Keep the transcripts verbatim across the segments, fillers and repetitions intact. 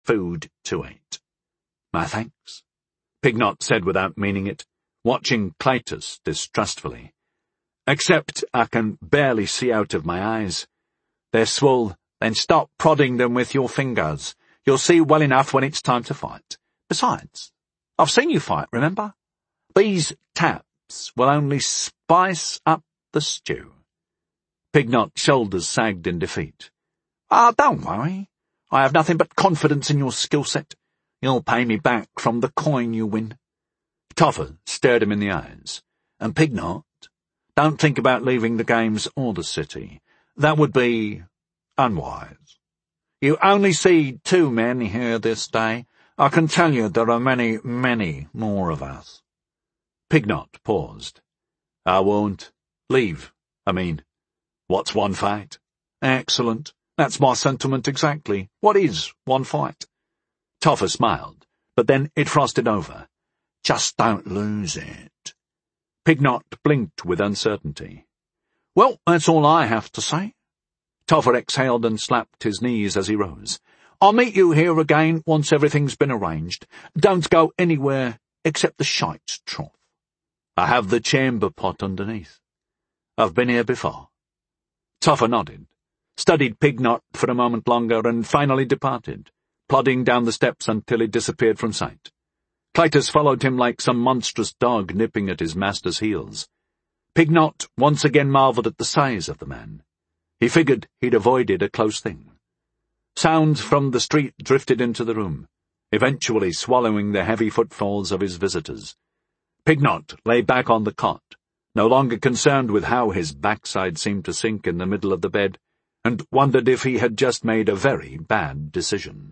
food to eat. My thanks, Pignot said without meaning it, watching Clytus distrustfully. Except I can barely see out of my eyes. They're swole, then stop prodding them with your fingers. You'll see well enough when it's time to fight. Besides, I've seen you fight, remember? These taps will only spice up the stew. Pignot's shoulders sagged in defeat. Ah, don't worry. I have nothing but confidence in your skill set. You'll pay me back from the coin you win. Toffer stared him in the eyes. And Pignot, don't think about leaving the games or the city. That would be unwise. You only see two men here this day. I can tell you there are many, many more of us. Pignot paused. I won't leave, I mean. What's one fight? Excellent. That's my sentiment exactly. What is one fight? Toffer smiled, but then it frosted over. Just don't lose it. Pignot blinked with uncertainty. Well, that's all I have to say. Toffer exhaled and slapped his knees as he rose. I'll meet you here again once everything's been arranged. Don't go anywhere except the shite's trough. I have the chamber pot underneath. I've been here before. Toffer nodded, studied Pignot for a moment longer, and finally departed, plodding down the steps until he disappeared from sight. Clytus followed him like some monstrous dog nipping at his master's heels. Pignot once again marvelled at the size of the man. He figured he'd avoided a close thing. Sounds from the street drifted into the room, eventually swallowing the heavy footfalls of his visitors. Pignot lay back on the cot, no longer concerned with how his backside seemed to sink in the middle of the bed, and wondered if he had just made a very bad decision.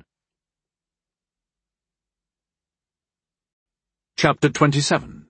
Chapter twenty-seven.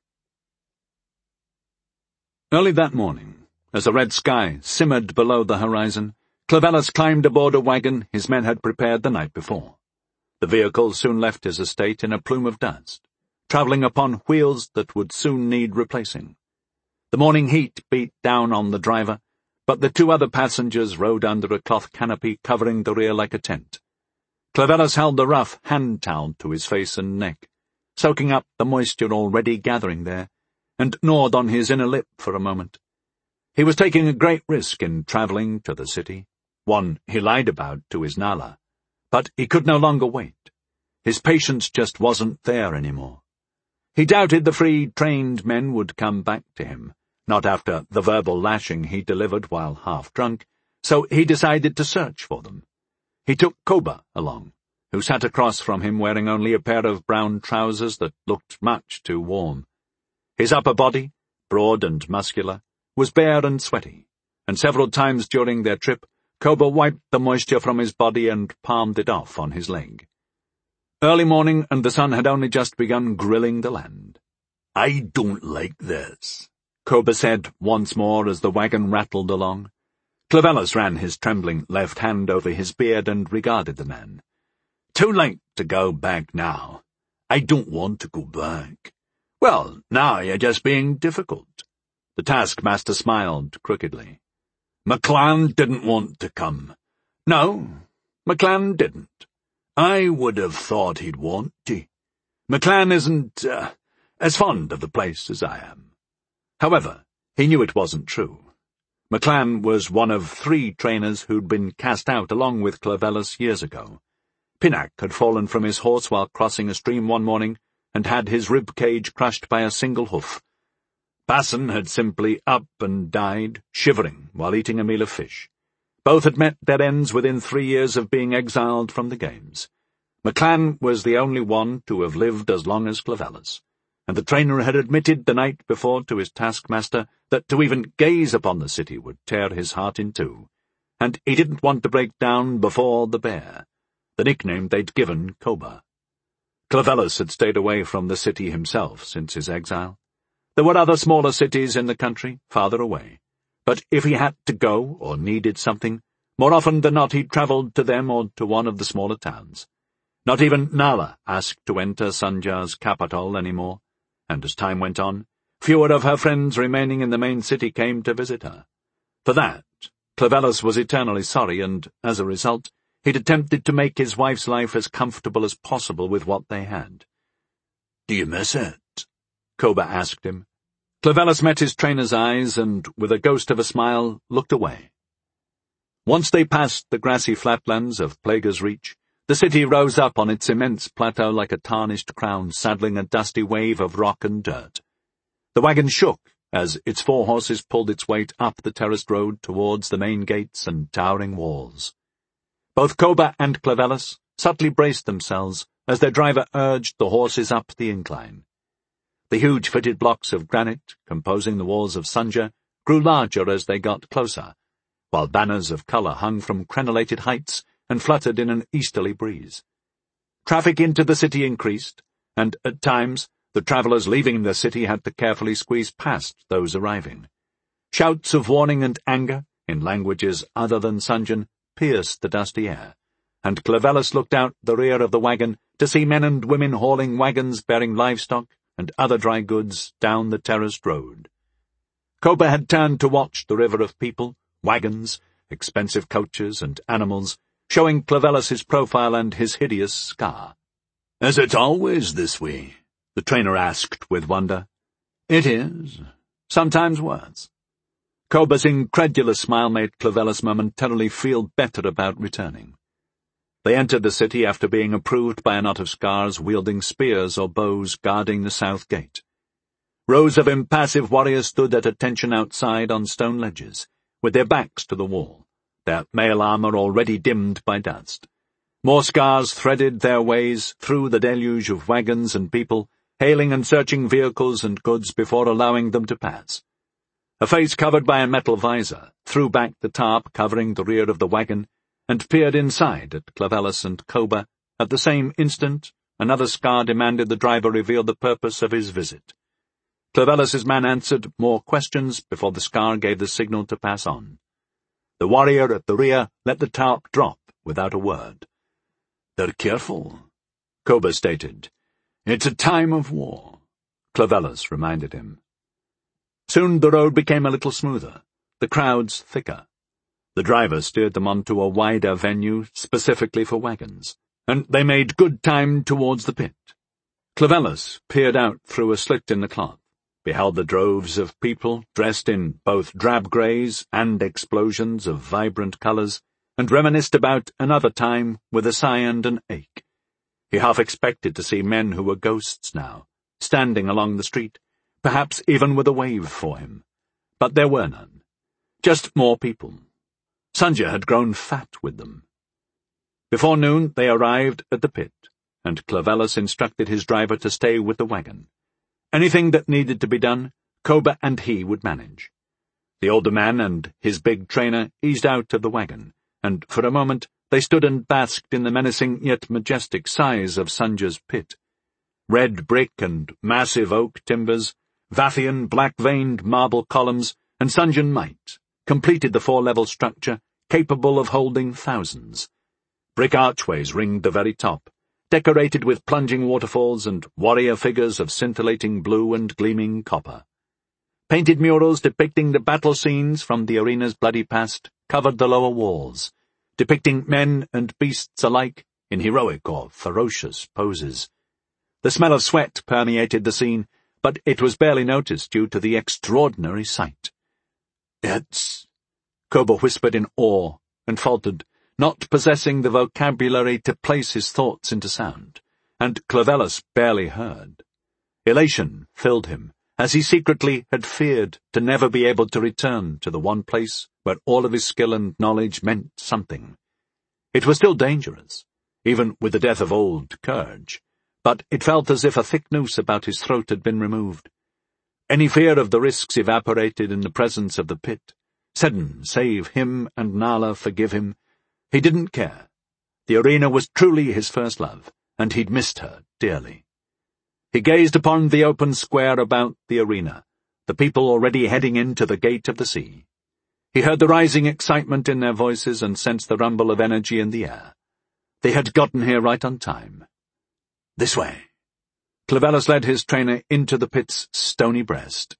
Early that morning, as the red sky simmered below the horizon, Clovelus climbed aboard a wagon his men had prepared the night before. The vehicle soon left his estate in a plume of dust, travelling upon wheels that would soon need replacing. The morning heat beat down on the driver, but the two other passengers rode under a cloth canopy covering the rear like a tent. Clovelus held the rough hand towel to his face and neck, soaking up the moisture already gathering there, and gnawed on his inner lip for a moment. He was taking a great risk in travelling to the city, one he lied about to his Nala, but he could no longer wait. His patience just wasn't there anymore. He doubted the free, trained men would come back to him, not after the verbal lashing he delivered while half-drunk, so he decided to search for them. He took Koba along, who sat across from him wearing only a pair of brown trousers that looked much too warm. His upper body, broad and muscular, was bare and sweaty, and several times during their trip Koba wiped the moisture from his body and palmed it off on his leg. Early morning, and the sun had only just begun grilling the land. "I don't like this," Koba said once more as the wagon rattled along. Clovelus ran his trembling left hand over his beard and regarded the man. "Too late to go back now. I don't want to go back." "Well, now you're just being difficult." The taskmaster smiled crookedly. "McClan didn't want to come." "No, McClan didn't. I would have thought he'd want to. McClan isn't, uh, as fond of the place as I am." However, he knew it wasn't true. McClan was one of three trainers who'd been cast out along with Clovelus years ago. Pinnock had fallen from his horse while crossing a stream one morning and had his rib cage crushed by a single hoof. Basson had simply up and died, shivering, while eating a meal of fish. Both had met their ends within three years of being exiled from the games. McClan was the only one to have lived as long as Clovelus, and the trainer had admitted the night before to his taskmaster that to even gaze upon the city would tear his heart in two, and he didn't want to break down before the bear, the nickname they'd given Koba. Clovelus had stayed away from the city himself since his exile. There were other smaller cities in the country, farther away, but if he had to go or needed something, more often than not he travelled to them or to one of the smaller towns. Not even Nala asked to enter Sanjar's capital any more, and as time went on, fewer of her friends remaining in the main city came to visit her. For that, Clovelus was eternally sorry, and, as a result, He'd attempted to make his wife's life as comfortable as possible with what they had. "Do you miss it?" Koba asked him. Clovellis met his trainer's eyes and, with a ghost of a smile, looked away. Once they passed the grassy flatlands of Plague's Reach, the city rose up on its immense plateau like a tarnished crown saddling a dusty wave of rock and dirt. The wagon shook as its four horses pulled its weight up the terraced road towards the main gates and towering walls. Both Koba and Clovellis subtly braced themselves as their driver urged the horses up the incline. The huge fitted blocks of granite composing the walls of Sunja grew larger as they got closer, while banners of colour hung from crenellated heights and fluttered in an easterly breeze. Traffic into the city increased, and at times the travellers leaving the city had to carefully squeeze past those arriving. Shouts of warning and anger, in languages other than Sunjan, pierced the dusty air, and Clovellis looked out the rear of the wagon to see men and women hauling wagons bearing livestock and other dry goods down the terraced road. Koba had turned to watch the river of people, wagons, expensive coaches, and animals, showing Clovellis his profile and his hideous scar. "Is it always this way?" the trainer asked with wonder. "It is. Sometimes worse." Koba's incredulous smile made Clovellis momentarily feel better about returning. They entered the city after being approved by a knot of scars wielding spears or bows guarding the south gate. Rows of impassive warriors stood at attention outside on stone ledges, with their backs to the wall, their mail armour already dimmed by dust. More scars threaded their ways through the deluge of wagons and people, hailing and searching vehicles and goods before allowing them to pass. A face covered by a metal visor threw back the tarp covering the rear of the wagon and peered inside at Clovellis and Koba. At the same instant, another scar demanded the driver reveal the purpose of his visit. Clovellis's man answered more questions before the scar gave the signal to pass on. The warrior at the rear let the tarp drop without a word. "They're careful," Koba stated. "It's a time of war," Clovellis reminded him. Soon the road became a little smoother, the crowds thicker. The driver steered them onto a wider venue specifically for wagons, and they made good time towards the pit. Clovellis peered out through a slit in the cloth, beheld the droves of people dressed in both drab greys and explosions of vibrant colours, and reminisced about another time with a sigh and an ache. He half expected to see men who were ghosts now, standing along the street, perhaps even with a wave for him. But there were none. Just more people. Sunja had grown fat with them. Before noon they arrived at the pit, and Clovellis instructed his driver to stay with the wagon. Anything that needed to be done, Koba and he would manage. The older man and his big trainer eased out of the wagon, and for a moment they stood and basked in the menacing yet majestic size of Sunja's pit. Red brick and massive oak timbers, Vathian black-veined marble columns, and Sunjan might completed the four-level structure capable of holding thousands. Brick archways ringed the very top, decorated with plunging waterfalls and warrior figures of scintillating blue and gleaming copper. Painted murals depicting the battle scenes from the arena's bloody past covered the lower walls, depicting men and beasts alike in heroic or ferocious poses. The smell of sweat permeated the scene, but it was barely noticed due to the extraordinary sight. "It's—" Koba whispered in awe and faltered, not possessing the vocabulary to place his thoughts into sound, and Clovellis barely heard. Elation filled him, as he secretly had feared to never be able to return to the one place where all of his skill and knowledge meant something. It was still dangerous, even with the death of old Kurge, but it felt as if a thick noose about his throat had been removed. Any fear of the risks evaporated in the presence of the pit. Seddon save him and Nala forgive him. He didn't care. The arena was truly his first love, and he'd missed her dearly. He gazed upon the open square about the arena, the people already heading into the gate of the sea. He heard the rising excitement in their voices and sensed the rumble of energy in the air. They had gotten here right on time. "This way." Clovellis led his trainer into the pit's stony breast.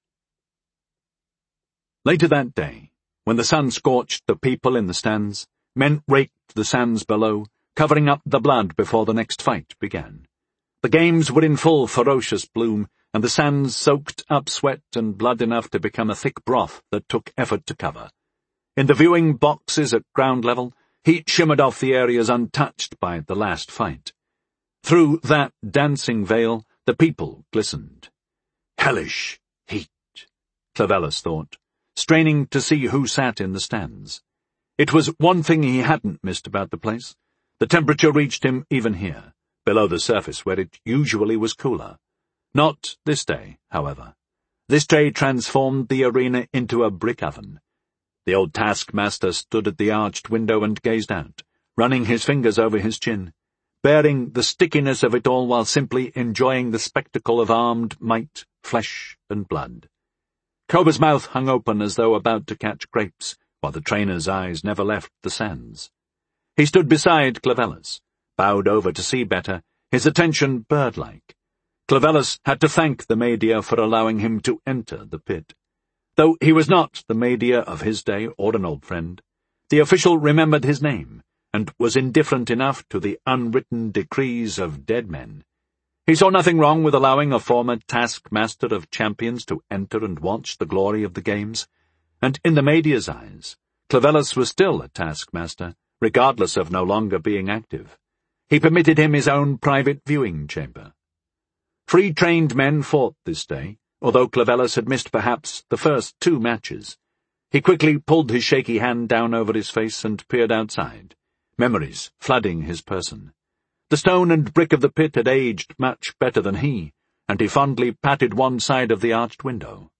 Later that day, when the sun scorched the people in the stands, Men raked the sands below, covering up the blood before the next fight began. The games were in full ferocious bloom, and the sands soaked up sweat and blood enough to become a thick broth that took effort to cover. In the viewing boxes at ground level, heat shimmered off the areas untouched by the last fight. Through that dancing veil, the people glistened. Hellish heat, Clovelus thought, straining to see who sat in the stands. It was one thing he hadn't missed about the place. The temperature reached him even here, below the surface where it usually was cooler. Not this day, however. This day transformed the arena into a brick oven. The old taskmaster stood at the arched window and gazed out, running his fingers over his chin, bearing the stickiness of it all while simply enjoying the spectacle of armed might, flesh, and blood. Koba's mouth hung open as though about to catch grapes, while the trainer's eyes never left the sands. He stood beside Clovelus, bowed over to see better, his attention bird-like. Clovelus had to thank the Maedier for allowing him to enter the pit. Though he was not the Maedier of his day or an old friend, the official remembered his name, and was indifferent enough to the unwritten decrees of dead men. He saw nothing wrong with allowing a former taskmaster of champions to enter and watch the glory of the games, and in the Maedier's eyes, Clovelus was still a taskmaster, regardless of no longer being active. He permitted him his own private viewing chamber. Free-trained men fought this day, although Clovelus had missed perhaps the first two matches. He quickly pulled his shaky hand down over his face and peered outside, memories flooding his person. The stone and brick of the pit had aged much better than he, and he fondly patted one side of the arched window.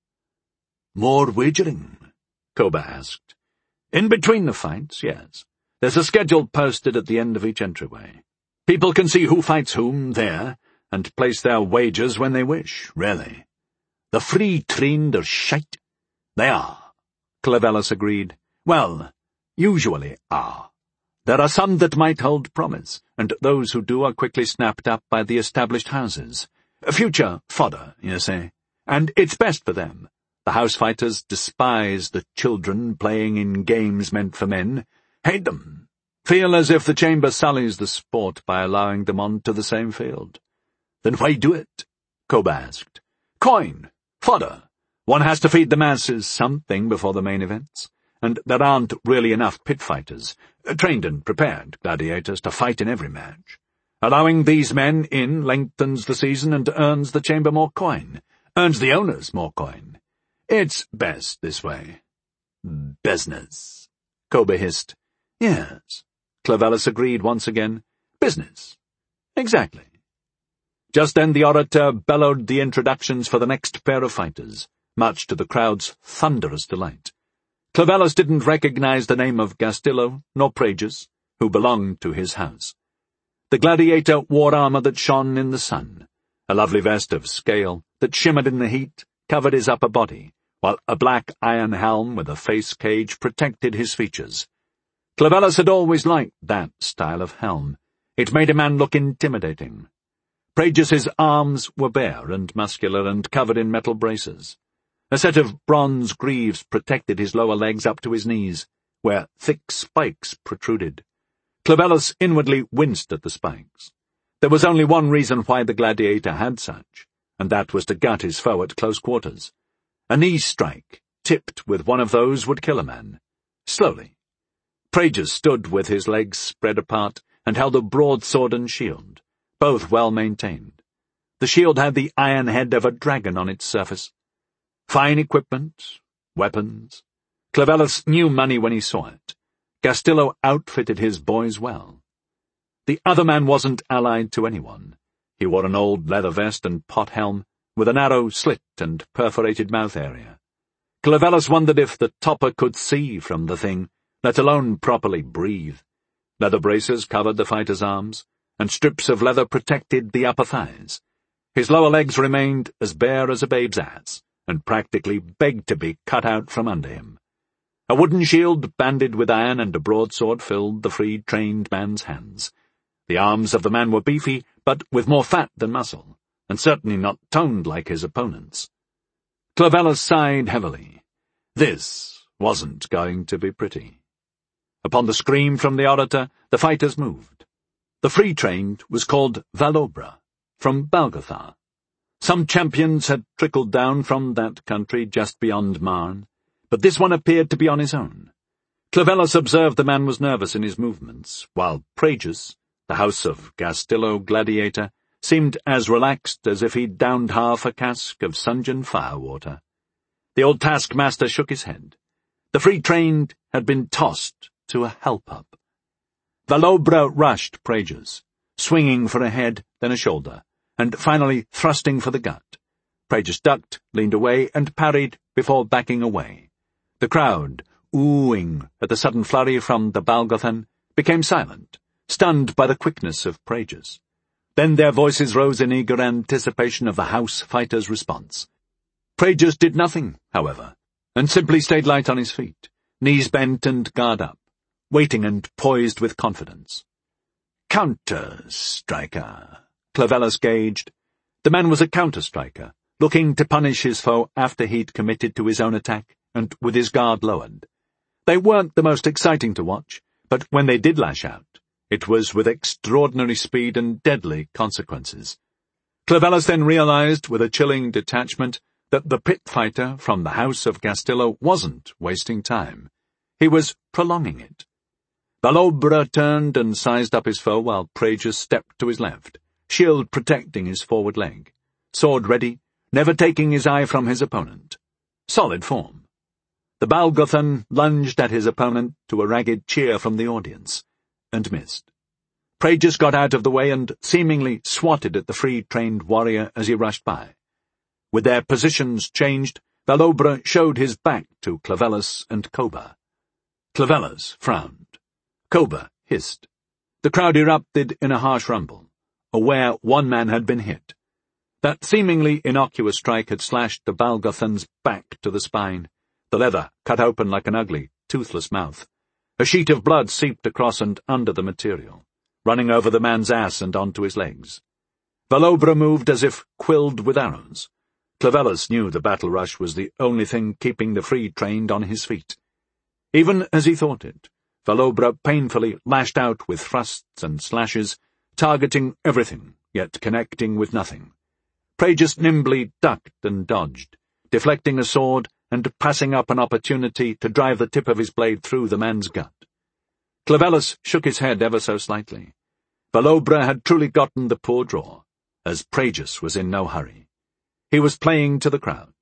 "More wagering?" Koba asked. "In between the fights, yes. There's a schedule posted at the end of each entryway. People can see who fights whom there, and place their wagers when they wish, really. The free-trained are shite." "They are," Clovelus agreed. "Well, usually are. There are some that might hold promise, and those who do are quickly snapped up by the established houses. Future fodder, you say. And it's best for them. The house-fighters despise the children playing in games meant for men, hate them, feel as if the chamber sullies the sport by allowing them on to the same field." "Then why do it?" Koba asked. "Coin. Fodder. One has to feed the masses something before the main events, and there aren't really enough pit fighters, trained and prepared gladiators to fight in every match. Allowing these men in lengthens the season and earns the chamber more coin, earns the owners more coin. It's best this way." "Business," Koba hissed. "Yes," Clovelus agreed once again. "Business. Exactly." Just then the orator bellowed the introductions for the next pair of fighters, much to the crowd's thunderous delight. Clovelus didn't recognize the name of Gastillo nor Praegus, who belonged to his house. The gladiator wore armor that shone in the sun. A lovely vest of scale that shimmered in the heat covered his upper body, while a black iron helm with a face cage protected his features. Clovelus had always liked that style of helm. It made a man look intimidating. Praegus's arms were bare and muscular and covered in metal braces. A set of bronze greaves protected his lower legs up to his knees, where thick spikes protruded. Clovelus inwardly winced at the spikes. There was only one reason why the gladiator had such, and that was to gut his foe at close quarters. A knee strike, tipped with one of those, would kill a man. Slowly. Praegus stood with his legs spread apart and held a broadsword and shield, both well maintained. The shield had the iron head of a dragon on its surface. Fine equipment, weapons. Clovelus knew money when he saw it. Gastillo outfitted his boys well. The other man wasn't allied to anyone. He wore an old leather vest and pot helm, with a narrow slit and perforated mouth area. Clovelus wondered if the topper could see from the thing, let alone properly breathe. Leather braces covered the fighter's arms, and strips of leather protected the upper thighs. His lower legs remained as bare as a babe's ass, and practically begged to be cut out from under him. A wooden shield banded with iron and a broadsword filled the free-trained man's hands. The arms of the man were beefy, but with more fat than muscle, and certainly not toned like his opponents. Clovelus sighed heavily. This wasn't going to be pretty. Upon the scream from the orator, the fighters moved. The free-trained was called Valobra, from Balgothar. Some champions had trickled down from that country just beyond Marne, but this one appeared to be on his own. Clovelus observed the man was nervous in his movements, while Praegus, the House of Gastillo gladiator, seemed as relaxed as if he'd downed half a cask of Sungeon firewater. The old taskmaster shook his head. The free-trained had been tossed to a help-up. Valobra rushed Praegus, swinging for a head, then a shoulder, and finally thrusting for the gut. Praegus ducked, leaned away, and parried before backing away. The crowd, oohing at the sudden flurry from the Balgothan, became silent, stunned by the quickness of Praegus. Then their voices rose in eager anticipation of the house fighter's response. Praegus did nothing, however, and simply stayed light on his feet, knees bent and guard up, waiting and poised with confidence. Counter-striker, Clovelus gauged. The man was a counter-striker, looking to punish his foe after he'd committed to his own attack, and with his guard lowered. They weren't the most exciting to watch, but when they did lash out, it was with extraordinary speed and deadly consequences. Clovelus then realized, with a chilling detachment, that the pit fighter from the House of Gastillo wasn't wasting time. He was prolonging it. Valobra turned and sized up his foe while Praegus stepped to his left, shield protecting his forward leg, sword ready, never taking his eye from his opponent. Solid form. The Balgothan lunged at his opponent to a ragged cheer from the audience, and missed. Praegus got out of the way and seemingly swatted at the free-trained warrior as he rushed by. With their positions changed, Valobra showed his back to Clovelus and Koba. Clovelus frowned. Koba hissed. The crowd erupted in a harsh rumble, aware one man had been hit. That seemingly innocuous strike had slashed the Balgothan's back to the spine, the leather cut open like an ugly, toothless mouth. A sheet of blood seeped across and under the material, running over the man's ass and onto his legs. Valobra moved as if quilled with arrows. Clovelus knew the battle rush was the only thing keeping the free-trained on his feet. Even as he thought it, Valobra painfully lashed out with thrusts and slashes, targeting everything, yet connecting with nothing. Praegus nimbly ducked and dodged, deflecting a sword and passing up an opportunity to drive the tip of his blade through the man's gut. Clovelus shook his head ever so slightly. Valobra had truly gotten the poor draw, as Praegus was in no hurry. He was playing to the crowd.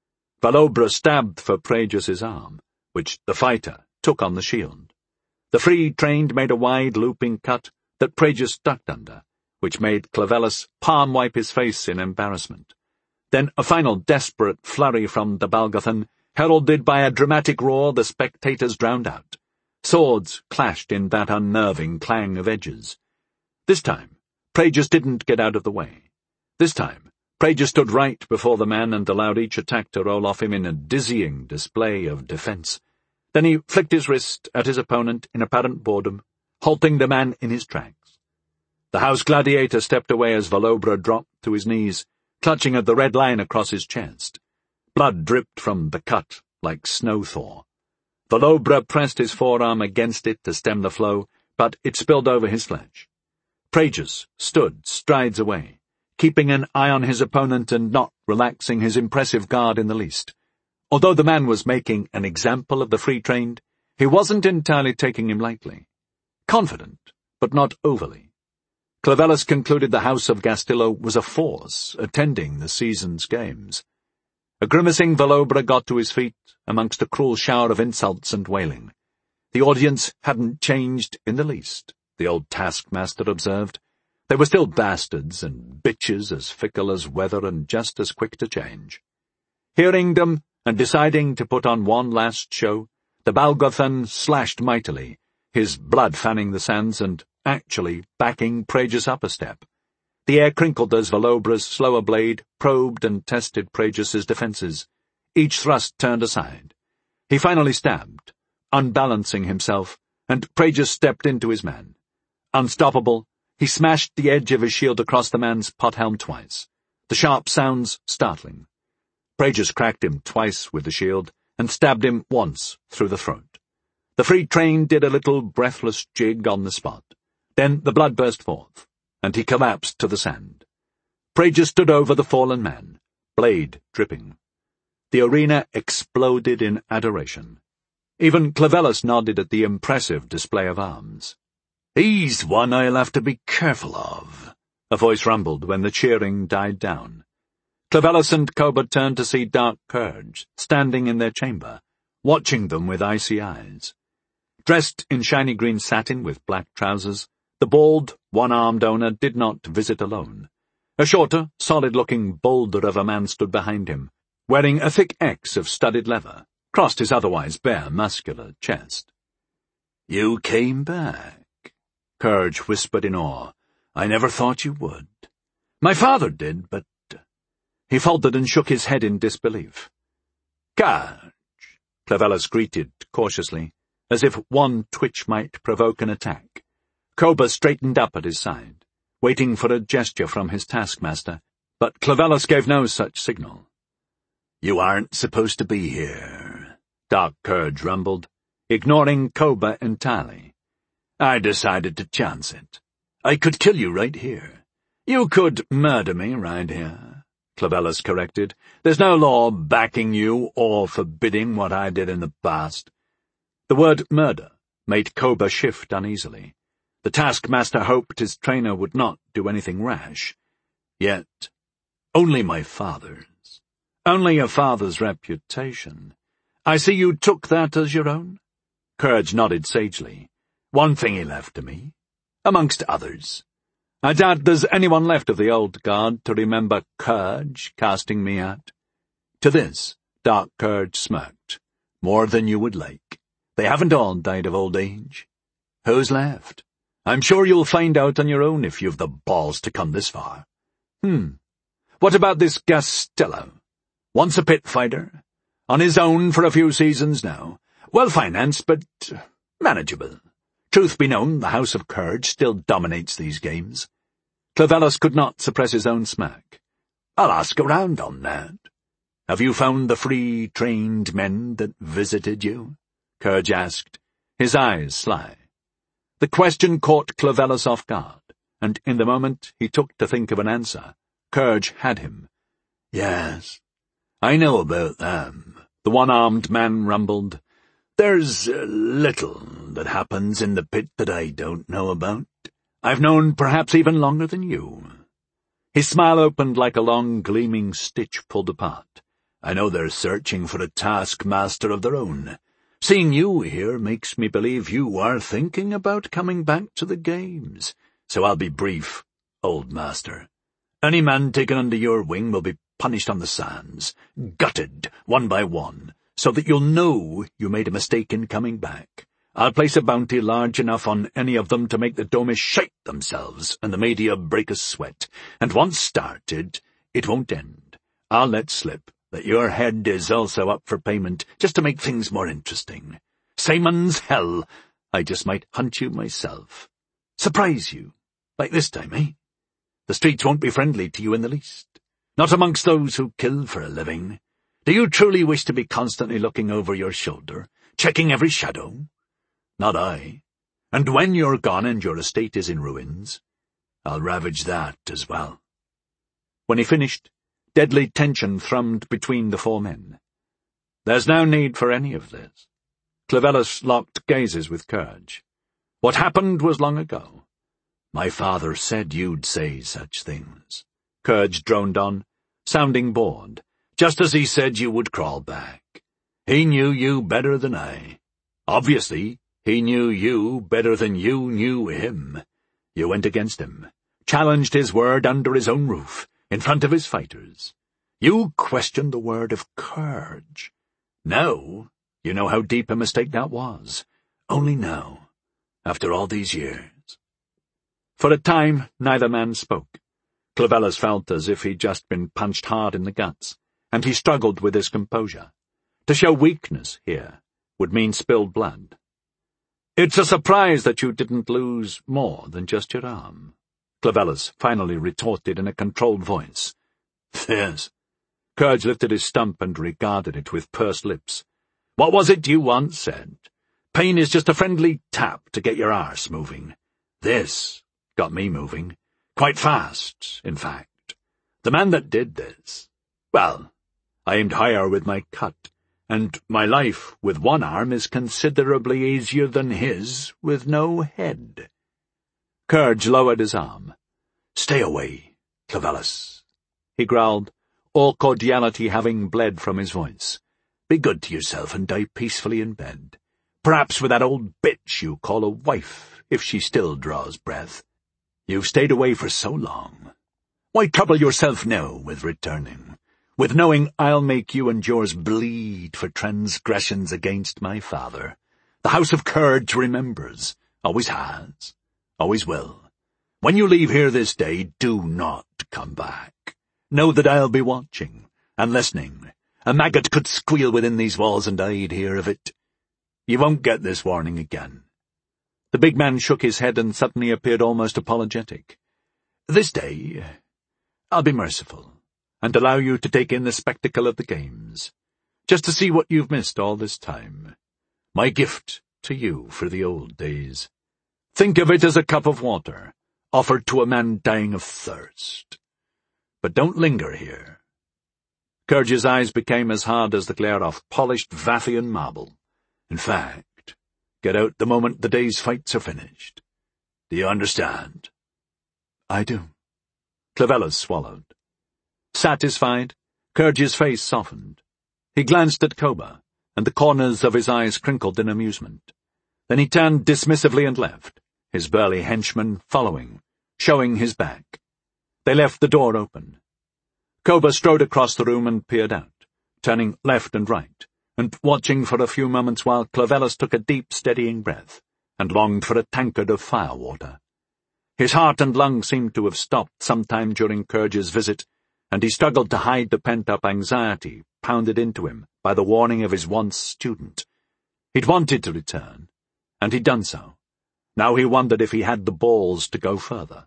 Valobra stabbed for Praegus's arm, which the fighter took on the shield. The free-trained made a wide looping cut that Praegus ducked under, which made Clovelus palm-wipe his face in embarrassment. Then a final desperate flurry from the Balgothan, heralded by a dramatic roar the spectators drowned out. Swords clashed in that unnerving clang of edges. This time, Praegus didn't get out of the way. This time, Praegus stood right before the man and allowed each attack to roll off him in a dizzying display of defense. Then he flicked his wrist at his opponent in apparent boredom, halting the man in his tracks. The house gladiator stepped away as Valobra dropped to his knees, clutching at the red line across his chest. Blood dripped from the cut like snow thaw. Valobra pressed his forearm against it to stem the flow, but it spilled over his flesh. Praegus stood strides away, keeping an eye on his opponent and not relaxing his impressive guard in the least. Although the man was making an example of the free-trained, he wasn't entirely taking him lightly. Confident, but not overly. Clovelus concluded the House of Gastillo was a force attending the season's games. A grimacing Valobra got to his feet amongst a cruel shower of insults and wailing. The audience hadn't changed in the least, the old taskmaster observed. They were still bastards and bitches as fickle as weather and just as quick to change. Hearing them and deciding to put on one last show, the Balgothan slashed mightily, his blood fanning the sands and actually backing Praegus up a step. The air crinkled as Valobra's slower blade probed and tested Praegus's defences. Each thrust turned aside. He finally stabbed, unbalancing himself, and Praegus stepped into his man. Unstoppable, he smashed the edge of his shield across the man's pot-helm twice, the sharp sounds startling. Praegus cracked him twice with the shield and stabbed him once through the throat. The free train did a little breathless jig on the spot. Then the blood burst forth, and he collapsed to the sand. Praetor stood over the fallen man, blade dripping. The arena exploded in adoration. Even Clavellus nodded at the impressive display of arms. "He's one I'll have to be careful of," a voice rumbled when the cheering died down. Clavellus and Koba turned to see Dark Curge standing in their chamber, watching them with icy eyes. Dressed in shiny green satin with black trousers, the bald, one-armed owner did not visit alone. A shorter, solid-looking boulder of a man stood behind him, wearing a thick X of studded leather, crossed his otherwise bare, muscular chest. "You came back," Curge whispered in awe. "I never thought you would." "My father did, but—" He faltered and shook his head in disbelief. "Curge," Clavellus greeted cautiously, as if one twitch might provoke an attack. Koba straightened up at his side, waiting for a gesture from his taskmaster, but Clavellus gave no such signal. "You aren't supposed to be here," Dark Curge rumbled, ignoring Koba entirely. "I decided to chance it. I could kill you right here. You could murder me right here," Clavellus corrected. "There's no law backing you or forbidding what I did in the past." The word murder made Koba shift uneasily. The taskmaster hoped his trainer would not do anything rash. Yet, only my father's. Only your father's reputation. I see you took that as your own? Curge nodded sagely. One thing he left to me, amongst others. I doubt there's anyone left of the old guard to remember Curge casting me out. To this, Dark Curge smirked. More than you would like. They haven't all died of old age. Who's left? I'm sure you'll find out on your own if you've the balls to come this far. Hmm. What about this Gastello? Once a pit fighter. On his own for a few seasons now. Well-financed, but manageable. Truth be known, the House of Curge still dominates these games. Clavellus could not suppress his own smirk. I'll ask around on that. Have you found the free, trained men that visited you? Curge asked, his eyes sly. The question caught Clavellus off guard, and in the moment he took to think of an answer, Curge had him. Yes, I know about them, the one-armed man rumbled. There's uh, little that happens in the pit that I don't know about. I've known perhaps even longer than you. His smile opened like a long, gleaming stitch pulled apart. I know they're searching for a taskmaster of their own. Seeing you here makes me believe you are thinking about coming back to the games. So I'll be brief, old master. Any man taken under your wing will be punished on the sands, gutted one by one, so that you'll know you made a mistake in coming back. I'll place a bounty large enough on any of them to make the Domus shite themselves and the media break a sweat. And once started, it won't end. I'll let slip that your head is also up for payment, just to make things more interesting. Simon's hell, I just might hunt you myself. Surprise you, like this time, eh? The streets won't be friendly to you in the least. Not amongst those who kill for a living. Do you truly wish to be constantly looking over your shoulder, checking every shadow? Not I. And when you're gone and your estate is in ruins, I'll ravage that as well. When he finished, deadly tension thrummed between the four men. There's no need for any of this. Clavellus locked gazes with Curge. What happened was long ago. My father said you'd say such things. Curge droned on, sounding bored, just as he said you would crawl back. He knew you better than I. Obviously, he knew you better than you knew him. You went against him, challenged his word under his own roof, in front of his fighters. You questioned the word of Curge. Now, you know how deep a mistake that was. Only now, after all these years. For a time, neither man spoke. Clavellus felt as if he'd just been punched hard in the guts, and he struggled with his composure. To show weakness here would mean spilled blood. It's a surprise that you didn't lose more than just your arm, Clavellus finally retorted in a controlled voice. Yes. Curge lifted his stump and regarded it with pursed lips. What was it you once said? Pain is just a friendly tap to get your arse moving. This got me moving. Quite fast, in fact. The man that did this, well, I aimed higher with my cut, and my life with one arm is considerably easier than his with no head. Courage lowered his arm. "Stay away, Clovellis," he growled, all cordiality having bled from his voice. "Be good to yourself and die peacefully in bed. Perhaps with that old bitch you call a wife, if she still draws breath. You've stayed away for so long. Why trouble yourself now with returning, with knowing I'll make you and yours bleed for transgressions against my father? The House of Courage remembers, always has, always will. When you leave here this day, do not come back. Know that I'll be watching and listening. A maggot could squeal within these walls and I'd hear of it. You won't get this warning again." The big man shook his head and suddenly appeared almost apologetic. "This day, I'll be merciful, and allow you to take in the spectacle of the games, just to see what you've missed all this time. My gift to you for the old days. Think of it as a cup of water, offered to a man dying of thirst. But don't linger here." Courage's eyes became as hard as the glare of polished Vathian marble. "In fact, get out the moment the day's fights are finished. Do you understand?" "I do." Clovellis swallowed. Satisfied, Courage's face softened. He glanced at Koba, and the corners of his eyes crinkled in amusement. Then he turned dismissively and left, his burly henchman following, showing his back. They left the door open. Koba strode across the room and peered out, turning left and right, and watching for a few moments while Clovellis took a deep, steadying breath, and longed for a tankard of fire-water. His heart and lungs seemed to have stopped sometime during Courage's visit, and he struggled to hide the pent-up anxiety pounded into him by the warning of his once student. He'd wanted to return, and he'd done so. Now he wondered if he had the balls to go further.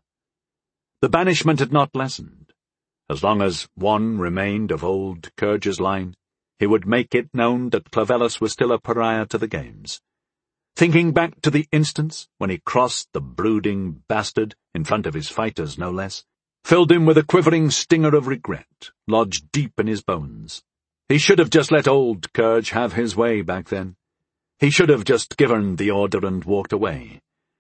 The banishment had not lessened. As long as one remained of old Courage's line, he would make it known that Clovellis was still a pariah to the games. Thinking back to the instance when he crossed the brooding bastard in front of his fighters, no less, filled him with a quivering stinger of regret, lodged deep in his bones. He should have just let old Courage have his way back then. He should have just given the order and walked away.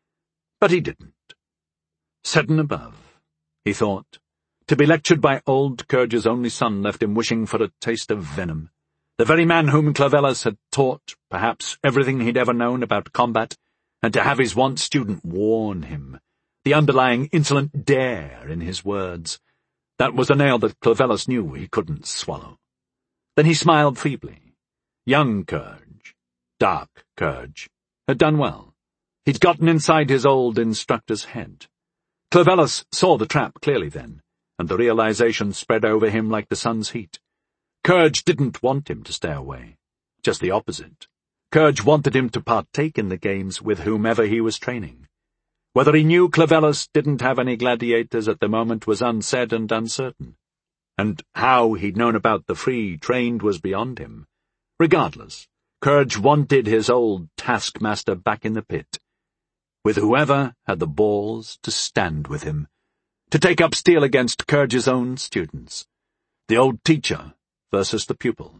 But he didn't. Seddon above, he thought. To be lectured by old Courage's only son left him wishing for a taste of venom. The very man whom Clovellis had taught, perhaps, everything he'd ever known about combat, and to have his once student warn him, the underlying insolent dare in his words, that was a nail that Clovellis knew he couldn't swallow. Then he smiled feebly. Young Courage, dark Courage, had done well. He'd gotten inside his old instructor's head. Clovellis saw the trap clearly then, and the realization spread over him like the sun's heat. Courage didn't want him to stay away. Just the opposite. Courage wanted him to partake in the games with whomever he was training. Whether he knew Clovellis didn't have any gladiators at the moment was unsaid and uncertain. And how he'd known about the free trained was beyond him. Regardless, Courage wanted his old taskmaster back in the pit, with whoever had the balls to stand with him, to take up steel against Courage's own students. The old teacher versus the pupil.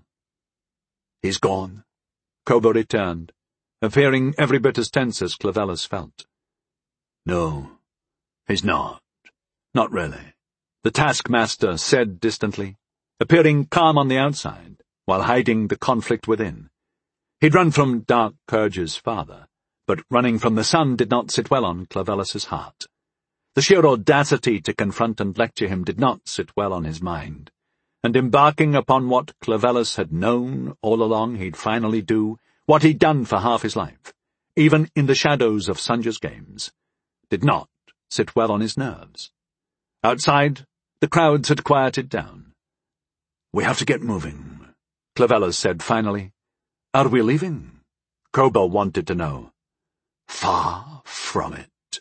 "He's gone," Koba returned, appearing every bit as tense as Clovellis felt. "No, he's not. Not really," the taskmaster said distantly, appearing calm on the outside, while hiding the conflict within. He'd run from dark Courage's father, but running from the son did not sit well on Clovellis's heart. The sheer audacity to confront and lecture him did not sit well on his mind. And embarking upon what Clovellis had known all along he'd finally do, what he'd done for half his life, even in the shadows of Sanja's games, did not sit well on his nerves. Outside, the crowds had quieted down. "We have to get moving," Clovellis said finally. "Are we leaving?" Koba wanted to know. "Far from it."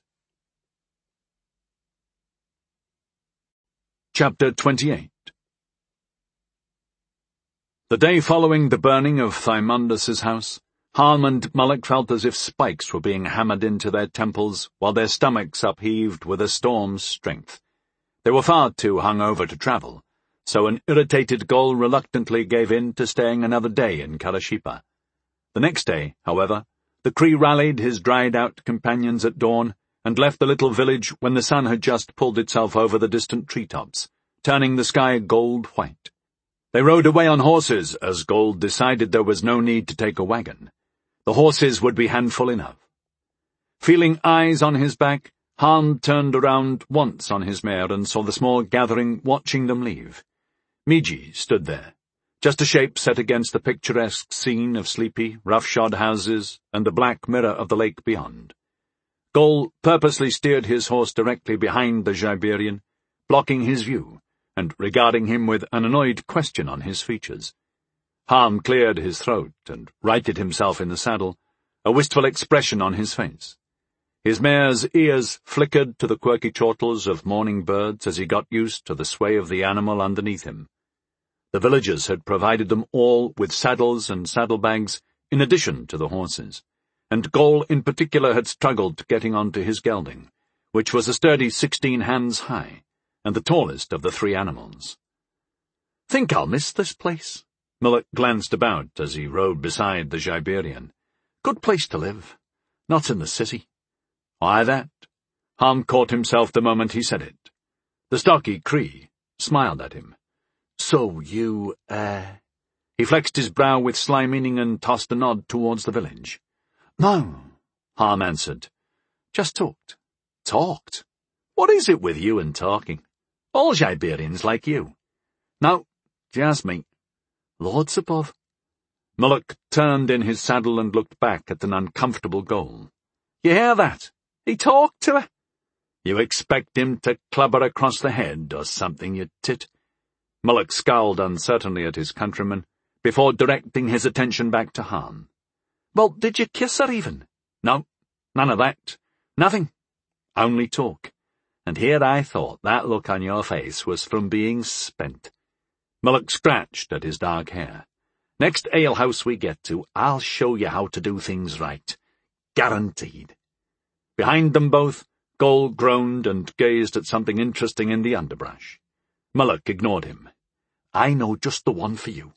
Chapter twenty-eight. The day following the burning of Thymondus's house, Harm and Mullock felt as if spikes were being hammered into their temples, while their stomachs upheaved with a storm's strength. They were far too hungover to travel, so an irritated Gol reluctantly gave in to staying another day in Karashipa. The next day, however, the Cree rallied his dried-out companions at dawn and left the little village when the sun had just pulled itself over the distant treetops, turning the sky gold-white. They rode away on horses, as Gold decided there was no need to take a wagon. The horses would be handful enough. Feeling eyes on his back, Harm turned around once on his mare and saw the small gathering watching them leave. Miji stood there, just a shape set against the picturesque scene of sleepy, rough-shod houses and the black mirror of the lake beyond. Gol purposely steered his horse directly behind the Jiberian, blocking his view, and regarding him with an annoyed question on his features. Harm cleared his throat and righted himself in the saddle, a wistful expression on his face. His mare's ears flickered to the quirky chortles of morning birds as he got used to the sway of the animal underneath him. The villagers had provided them all with saddles and saddlebags in addition to the horses, and Gol in particular had struggled getting onto his gelding, which was a sturdy sixteen hands high, and the tallest of the three animals. "Think I'll miss this place?" Mullock glanced about as he rode beside the Jiberian. "Good place to live. Not in the city." "Why that?" Harm caught himself the moment he said it. The stocky Cree smiled at him. "So you, uh... He flexed his brow with sly meaning and tossed a nod towards the village. "No," Harm answered. "Just talked." "Talked? What is it with you and talking? All Jiberians like you." "No, just me. Lords above." Mullock turned in his saddle and looked back at an uncomfortable Gol. "You hear that? He talked to her. You expect him to club her across the head or something, you tit?" Mullock scowled uncertainly at his countryman, before directing his attention back to Harm. "Well, did you kiss her even?" "No, none of that. Nothing. Only talk. And here I thought that look on your face was from being spent." Mullock scratched at his dark hair. "Next alehouse we get to, I'll show you how to do things right. Guaranteed." Behind them both, Gol groaned and gazed at something interesting in the underbrush. Mullock ignored him. "I know just the one for you."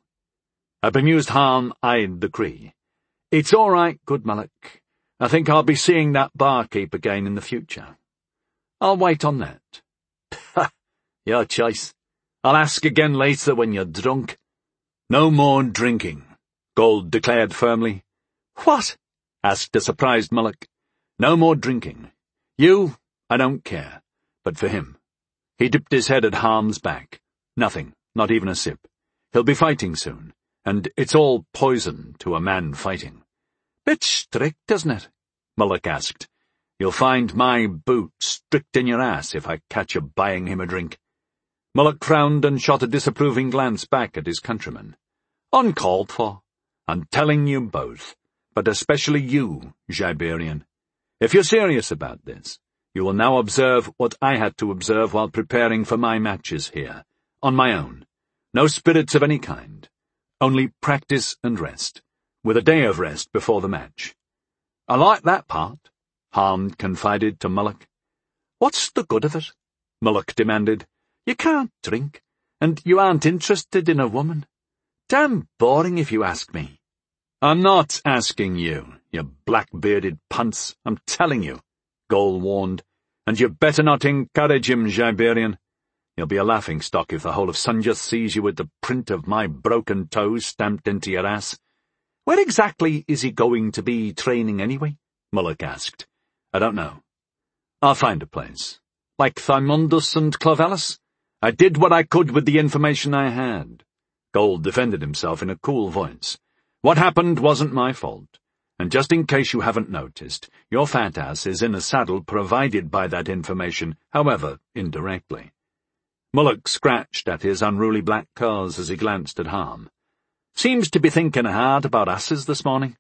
A bemused Harm eyed the Cree. "It's all right, good Mullock. I think I'll be seeing that barkeep again in the future. I'll wait on that." "Ha! Your choice. I'll ask again later when you're drunk." "No more drinking," Gold declared firmly. "What?" asked a surprised Mullock. "No more drinking. You, I don't care, but for him." He dipped his head at Harm's back. "Nothing, not even a sip. He'll be fighting soon, and it's all poison to a man fighting." "Bit strict, isn't it?" Mullock asked. "You'll find my boot strict in your ass if I catch you buying him a drink." Mullock frowned and shot a disapproving glance back at his countryman. "Uncalled for. I'm telling you both, but especially you, Jiberian. If you're serious about this, you will now observe what I had to observe while preparing for my matches here, on my own. No spirits of any kind. Only practice and rest, with a day of rest before the match." "I like that part," Harm confided to Mullock. "What's the good of it?" Mullock demanded. "You can't drink, and you aren't interested in a woman. Damn boring if you ask me." "I'm not asking you, you black-bearded punts, I'm telling you," Gol warned. "And you better not encourage him, Jiberian. You'll be a laughing-stock if the whole of Sunja sees you with the print of my broken toes stamped into your ass." "Where exactly is he going to be training anyway?" Mullock asked. "I don't know. I'll find a place. Like Thymundus and Clovellis? I did what I could with the information I had." Gold defended himself in a cool voice. "What happened wasn't my fault. And just in case you haven't noticed, your fat ass is in a saddle provided by that information, however indirectly." Mullock scratched at his unruly black curls as he glanced at Harm. "Seems to be thinking hard about asses this morning."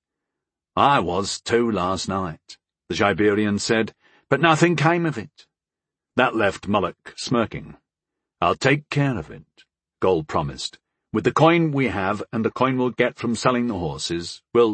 "I was too last night," the Jiberian said, "but nothing came of it." That left Mullock smirking. "I'll take care of it," Gold promised. "With the coin we have and the coin we'll get from selling the horses, we'll—"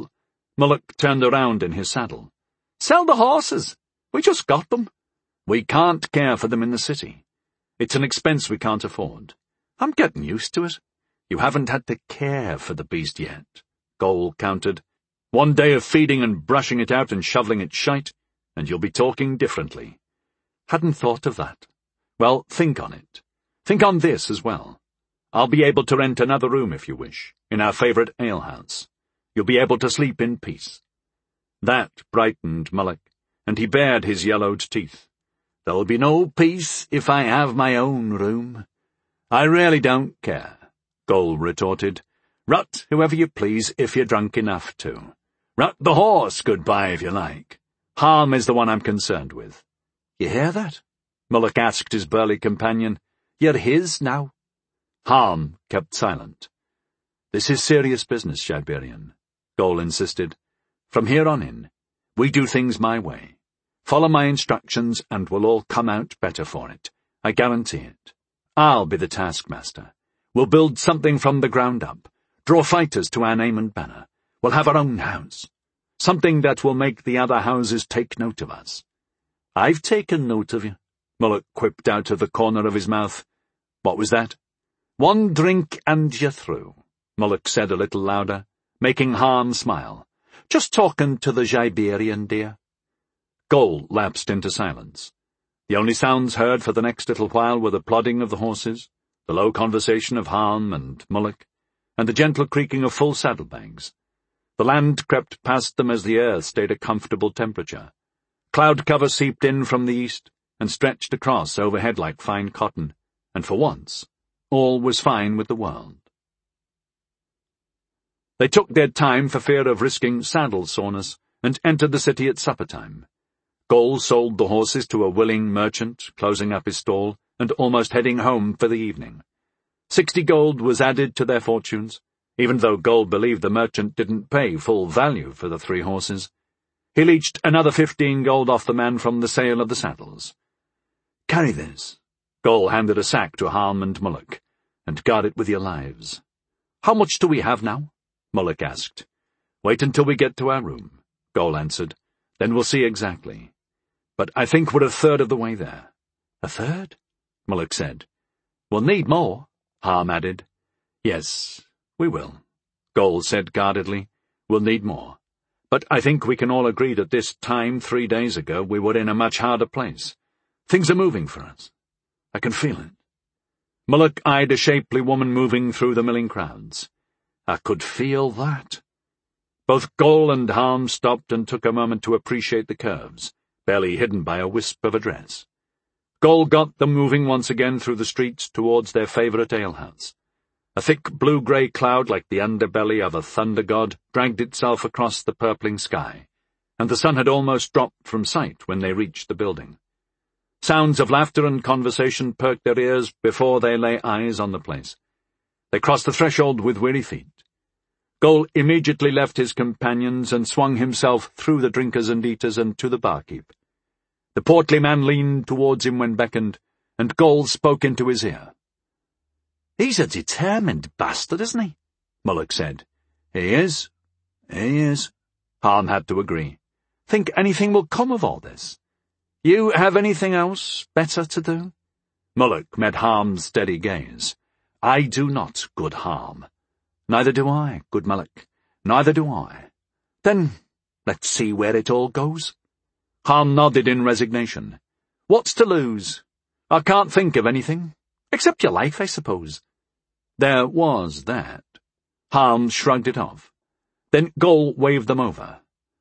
Mullock turned around in his saddle. "Sell the horses. We just got them. We can't care for them in the city. It's an expense we can't afford. I'm getting used to it." "You haven't had to care for the beast yet," Gol countered. "One day of feeding and brushing it out and shoveling it shite, and you'll be talking differently." "Hadn't thought of that." "Well, think on it. Think on this as well. I'll be able to rent another room if you wish, in our favourite alehouse. You'll be able to sleep in peace." That brightened Mullock, and he bared his yellowed teeth. "There'll be no peace if I have my own room." "I really don't care," Gol retorted. "Rut whoever you please if you're drunk enough to. Rut the horse goodbye if you like. Harm is the one I'm concerned with." "You hear that?" Mullock asked his burly companion. "You're his now." Harm kept silent. "This is serious business, Shadberian," Gol insisted. "From here on in, we do things my way. Follow my instructions and we'll all come out better for it. I guarantee it. I'll be the taskmaster. We'll build something from the ground up, draw fighters to our name and banner. We'll have our own house. Something that will make the other houses take note of us." "I've taken note of you," Mullock quipped out of the corner of his mouth. "What was that?" "One drink and you're through," Mullock said a little louder, making Harm smile. "Just talking to the Shadberian, dear." Gol lapsed into silence. The only sounds heard for the next little while were the plodding of the horses, the low conversation of Harm and Mullock, and the gentle creaking of full saddlebags. The land crept past them as the air stayed a comfortable temperature. Cloud cover seeped in from the east and stretched across overhead like fine cotton, and for once, all was fine with the world. They took their time for fear of risking saddle soreness, and entered the city at supper time. Gol sold the horses to a willing merchant, closing up his stall, and almost heading home for the evening. Sixty gold was added to their fortunes, even though Gol believed the merchant didn't pay full value for the three horses. He leached another fifteen gold off the man from the sale of the saddles. "Carry this." Gol handed a sack to Harm and Mullock. "And guard it with your lives." "How much do we have now?" Mullock asked. "Wait until we get to our room," Gol answered. "Then we'll see exactly. But I think we're a third of the way there." "A third?" Mullock said. "We'll need more," Harm added. "Yes, we will," Gol said guardedly. "We'll need more. But I think we can all agree that this time three days ago we were in a much harder place. Things are moving for us. I can feel it." Mullock eyed a shapely woman moving through the milling crowds. "I could feel that." Both Gol and Harm stopped and took a moment to appreciate the curves, barely hidden by a wisp of a dress. Gol got them moving once again through the streets towards their favourite alehouse. A thick blue-grey cloud like the underbelly of a thunder god dragged itself across the purpling sky, and the sun had almost dropped from sight when they reached the building. Sounds of laughter and conversation perked their ears before they lay eyes on the place. They crossed the threshold with weary feet. Gol immediately left his companions and swung himself through the drinkers and eaters and to the barkeep. The portly man leaned towards him when beckoned, and Gol spoke into his ear. "He's a determined bastard, isn't he?" Mullock said. "He is. He is," Harm had to agree. "Think anything will come of all this? You have anything else better to do?" Mullock met Harm's steady gaze. "I do not, good Harm." "Neither do I, good Mullock. Neither do I." "Then let's see where it all goes." Harm nodded in resignation. "What's to lose? I can't think of anything. Except your life, I suppose." There was that. Harm shrugged it off. Then Gol waved them over.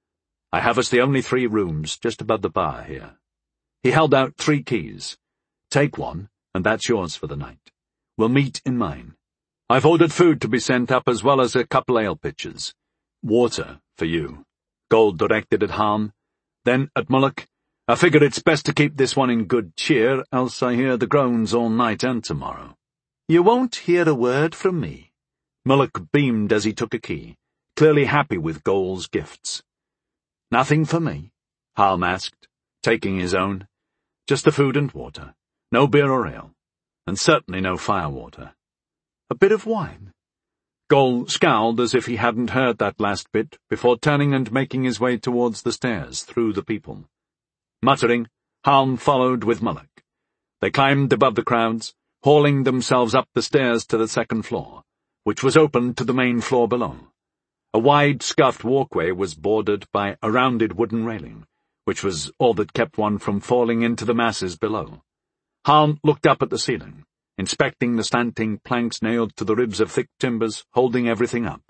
"I have us the only three rooms just above the bar here." He held out three keys. "Take one, and that's yours for the night. We'll meet in mine. I've ordered food to be sent up as well as a couple ale pitchers. Water for you." Gol directed at Harm. Then at Mullock, "I figure it's best to keep this one in good cheer, else I hear the groans all night and tomorrow." "You won't hear a word from me." Mullock beamed as he took a key, clearly happy with Gol's gifts. "Nothing for me?" Harm asked, taking his own. "Just the food and water. No beer or ale. And certainly no firewater." "A bit of wine?" Gol scowled as if he hadn't heard that last bit before turning and making his way towards the stairs through the people. Muttering, Halm followed with Mullock. They climbed above the crowds, hauling themselves up the stairs to the second floor, which was open to the main floor below. A wide, scuffed walkway was bordered by a rounded wooden railing, which was all that kept one from falling into the masses below. Halm looked up at the ceiling, inspecting the slanting planks nailed to the ribs of thick timbers holding everything up.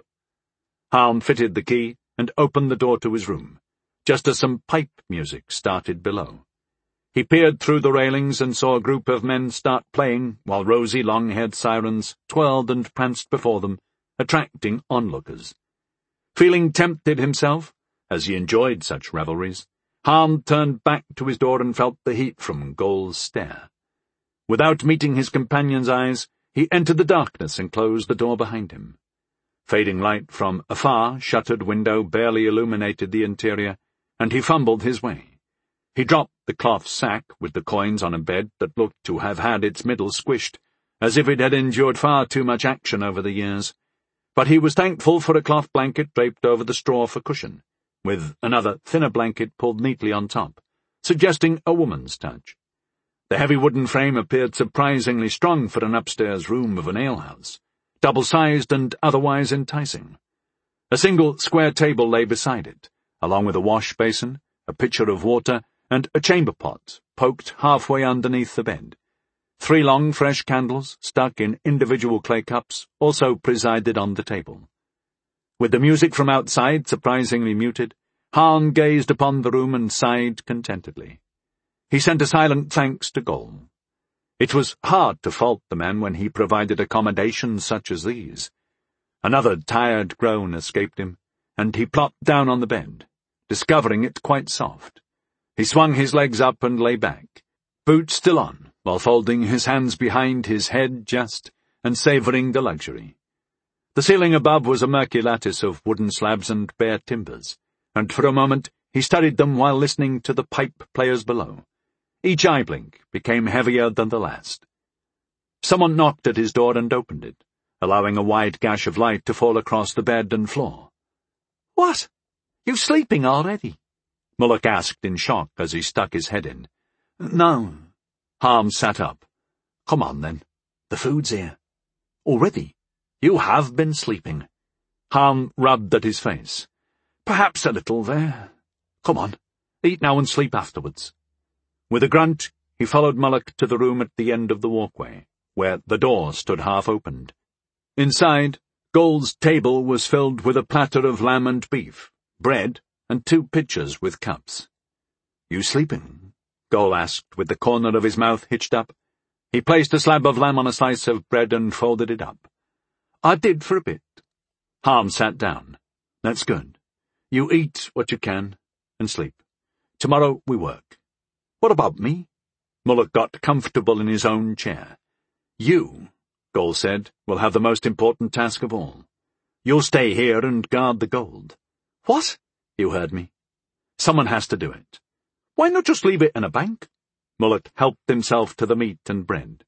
Halm fitted the key and opened the door to his room, just as some pipe music started below. He peered through the railings and saw a group of men start playing while rosy long-haired sirens twirled and pranced before them, attracting onlookers. Feeling tempted himself, as he enjoyed such revelries, Halm turned back to his door and felt the heat from Gol's stare. Without meeting his companion's eyes, he entered the darkness and closed the door behind him. Fading light from a far, shuttered window barely illuminated the interior, and he fumbled his way. He dropped the cloth sack with the coins on a bed that looked to have had its middle squished, as if it had endured far too much action over the years. But he was thankful for a cloth blanket draped over the straw for cushion, with another thinner blanket pulled neatly on top, suggesting a woman's touch. The heavy wooden frame appeared surprisingly strong for an upstairs room of an alehouse, double-sized and otherwise enticing. A single square table lay beside it, along with a wash basin, a pitcher of water, and a chamber pot poked halfway underneath the bed. Three long, fresh candles, stuck in individual clay cups, also presided on the table. With the music from outside surprisingly muted, Halm gazed upon the room and sighed contentedly. He sent a silent thanks to Gol. It was hard to fault the man when he provided accommodations such as these. Another tired groan escaped him, and he plopped down on the bed, discovering it quite soft. He swung his legs up and lay back, boots still on, while folding his hands behind his head just and savouring the luxury. The ceiling above was a murky lattice of wooden slabs and bare timbers, and for a moment he studied them while listening to the pipe players below. Each eye blink became heavier than the last. Someone knocked at his door and opened it, allowing a wide gash of light to fall across the bed and floor. "What? You sleeping already?" Mullock asked in shock as he stuck his head in. "No." Halm sat up. "Come on, then. The food's here." "Already? You have been sleeping." Halm rubbed at his face. "Perhaps a little there. Come on, eat now and sleep afterwards." With a grunt, he followed Mullock to the room at the end of the walkway, where the door stood half-opened. Inside, Gol's table was filled with a platter of lamb and beef, bread, and two pitchers with cups. "You sleeping?" Gol asked, with the corner of his mouth hitched up. He placed a slab of lamb on a slice of bread and folded it up. "I did for a bit." Halm sat down. "That's good. You eat what you can, and sleep. Tomorrow we work." "What about me?" Mullock got comfortable in his own chair. "You," Gol said, "will have the most important task of all. You'll stay here and guard the gold." "What?" "You heard me. Someone has to do it." "Why not just leave it in a bank?" Mullock helped himself to the meat and bread.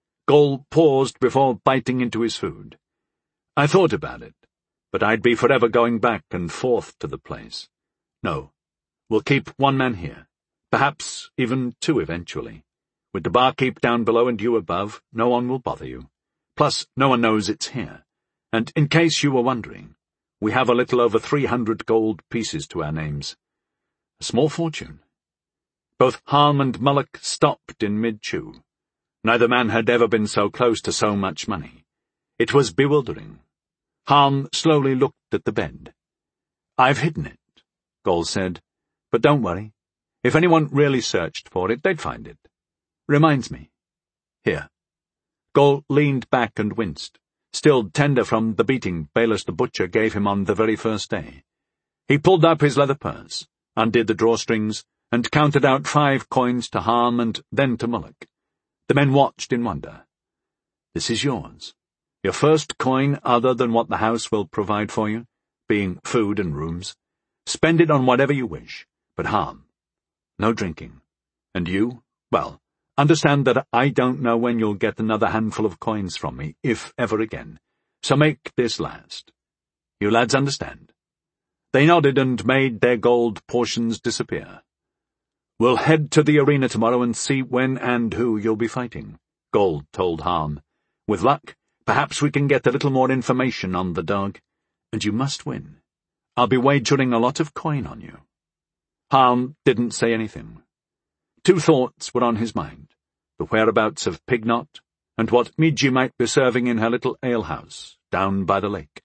Gol paused before biting into his food. "I thought about it, but I'd be forever going back and forth to the place. No, we'll keep one man here, perhaps even two eventually. With the barkeep down below and you above, no one will bother you. Plus, no one knows it's here. And in case you were wondering, we have a little over three hundred gold pieces to our names. A small fortune." Both Halm and Mullock stopped in mid-chew. Neither man had ever been so close to so much money. It was bewildering. Halm slowly looked at the bed. "I've hidden it," Gol said, "but don't worry. If anyone really searched for it, they'd find it. Reminds me. Here." Gol leaned back and winced, still tender from the beating Bayless the butcher gave him on the very first day. He pulled up his leather purse, undid the drawstrings, and counted out five coins to Halm and then to Mullock. The men watched in wonder. "This is yours. Your first coin other than what the house will provide for you, being food and rooms. Spend it on whatever you wish, but Halm, no drinking. And you, well, understand that I don't know when you'll get another handful of coins from me, if ever again. so make this last. You lads understand?" They nodded and made their gold portions disappear. "We'll head to the arena tomorrow and see when and who you'll be fighting," Gold told Harm. "With luck, perhaps we can get a little more information on the dog. And you must win. I'll be wagering a lot of coin on you." Harm didn't say anything. Two thoughts were on his mind: the whereabouts of Pignot, and what Midgie might be serving in her little alehouse down by the lake.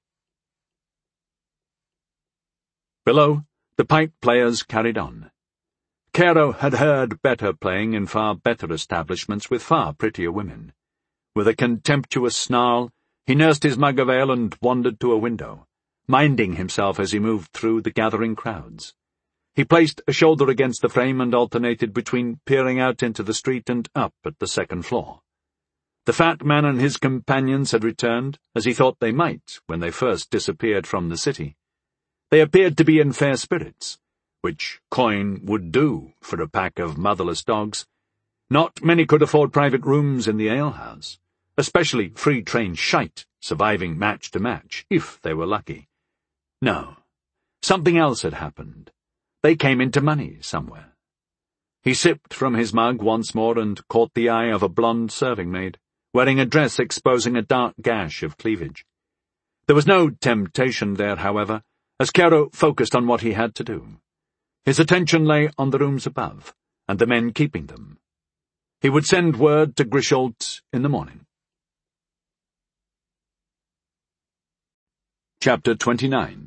Below, the pipe players carried on. Cairo had heard better playing in far better establishments with far prettier women. With a contemptuous snarl, he nursed his mug of ale and wandered to a window, minding himself as he moved through the gathering crowds. He placed a shoulder against the frame and alternated between peering out into the street and up at the second floor. The fat man and his companions had returned, as he thought they might when they first disappeared from the city. They appeared to be in fair spirits, which coin would do for a pack of motherless dogs. Not many could afford private rooms in the alehouse, especially free-train shite surviving match to match, if they were lucky. No, something else had happened. They came into money somewhere. He sipped from his mug once more and caught the eye of a blonde serving-maid, wearing a dress exposing a dark gash of cleavage. There was no temptation there, however, as Cairo focused on what he had to do. His attention lay on the rooms above, and the men keeping them. He would send word to Grisholt in the morning. Chapter twenty-nine.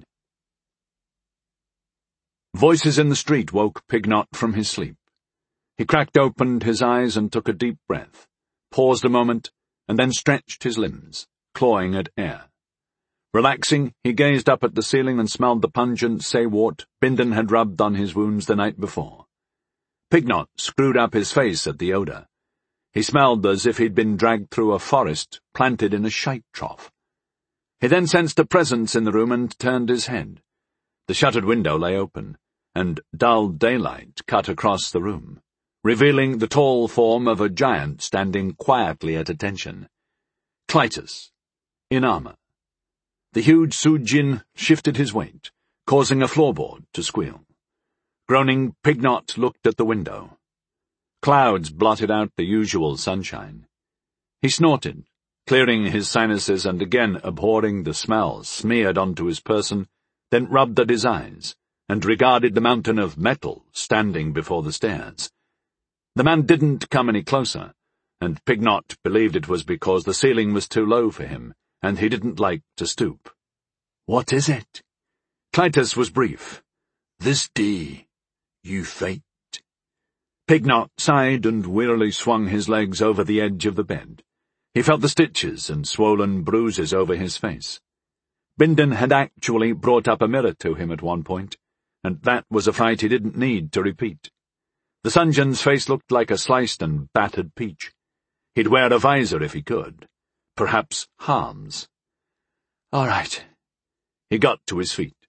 Voices in the street woke Pignot from his sleep. He cracked open his eyes and took a deep breath, paused a moment, and then stretched his limbs, clawing at air. Relaxing, he gazed up at the ceiling and smelled the pungent saywort Bindon had rubbed on his wounds the night before. Pignot screwed up his face at the odour. He smelled as if he'd been dragged through a forest, planted in a shite trough. He then sensed a presence in the room and turned his head. The shuttered window lay open, and dull daylight cut across the room, revealing the tall form of a giant standing quietly at attention. Clytus, in armour. The huge Sujin shifted his weight, causing a floorboard to squeal. Groaning, Pignot looked at the window. Clouds blotted out the usual sunshine. He snorted, clearing his sinuses and again abhorring the smell smeared onto his person, then rubbed at his eyes, and regarded the mountain of metal standing before the stairs. The man didn't come any closer, and Pignot believed it was because the ceiling was too low for him, and he didn't like to stoop. "What is it?" Clytus was brief. "This day, you fight." Pignot sighed and wearily swung his legs over the edge of the bed. He felt the stitches and swollen bruises over his face. Bindon had actually brought up a mirror to him at one point, and that was a fight he didn't need to repeat. The Sunjan's face looked like a sliced and battered peach. He'd wear a visor if he could. Perhaps Harm's. All right. He got to his feet.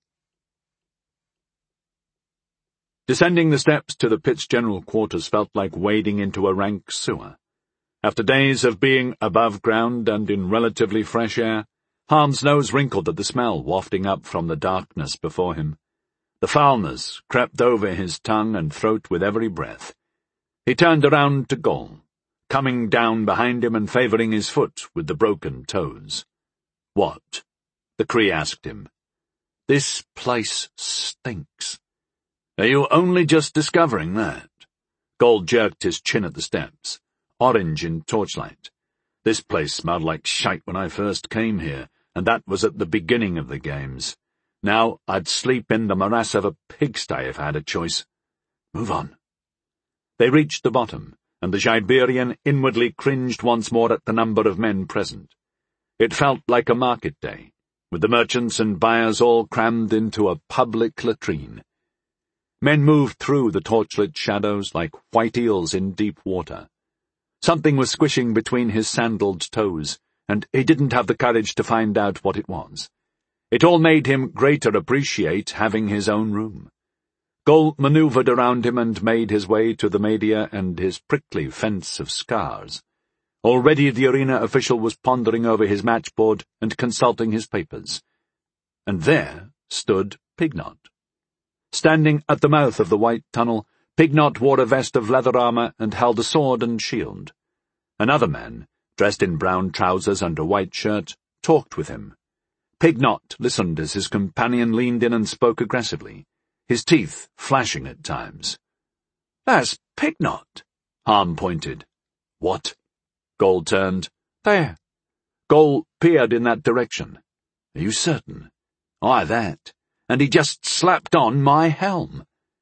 Descending the steps to the pit's general quarters felt like wading into a rank sewer. After days of being above ground and in relatively fresh air, Harm's nose wrinkled at the smell wafting up from the darkness before him. The foulness crept over his tongue and throat with every breath. He turned around to Gol, coming down behind him and favouring his foot with the broken toes. "What?" the Cree asked him. "This place stinks." "Are you only just discovering that?" Gol jerked his chin at the steps, orange in torchlight. "This place smelled like shite when I first came here, and that was at the beginning of the games. Now I'd sleep in the morass of a pigsty if I had a choice. Move on." They reached the bottom, and the Iberian inwardly cringed once more at the number of men present. It felt like a market day, with the merchants and buyers all crammed into a public latrine. Men moved through the torchlit shadows like white eels in deep water. Something was squishing between his sandaled toes, and he didn't have the courage to find out what it was. It all made him greater appreciate having his own room. Gol manoeuvred around him and made his way to the media and his prickly fence of scars. Already the arena official was pondering over his matchboard and consulting his papers. And there stood Pignot. Standing at the mouth of the white tunnel, Pignot wore a vest of leather armour and held a sword and shield. Another man, dressed in brown trousers and a white shirt, talked with him. Pignot listened as his companion leaned in and spoke aggressively, his teeth flashing at times. "That's Pignot," Harm pointed. "What?" Gol turned. "There." Gol peered in that direction. "Are you certain?" "Aye, that. And he just slapped on my helm."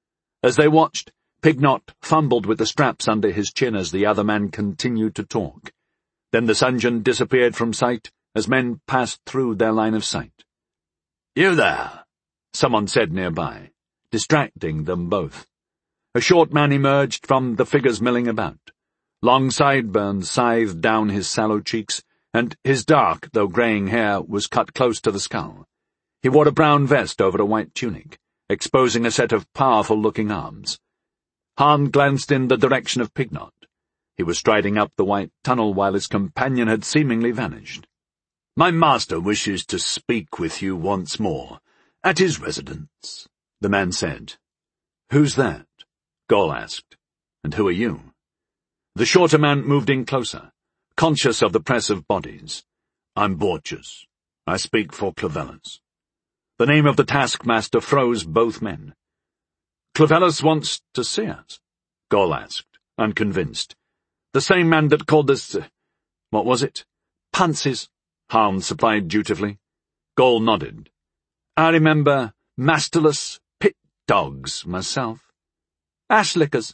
As they watched, Pignot fumbled with the straps under his chin as the other man continued to talk. Then the Sungeon disappeared from sight as men passed through their line of sight. "You there," someone said nearby, distracting them both. A short man emerged from the figures milling about. Long sideburns scythed down his sallow cheeks, and his dark, though greying hair, was cut close to the skull. He wore a brown vest over a white tunic, exposing a set of powerful-looking arms. Harm glanced in the direction of Pignot. He was striding up the white tunnel while his companion had seemingly vanished. "My master wishes to speak with you once more, at his residence," the man said. "Who's that?" Gol asked. "And who are you?" The shorter man moved in closer, conscious of the press of bodies. "I'm Borchus. I speak for Clovellas." The name of the taskmaster froze both men. "Clovellas wants to see us?" Gol asked, unconvinced. "The same man that called us, uh, what was it? Punces," Harm supplied dutifully. Gol nodded. "I remember masterless pit dogs myself. Ashlickers."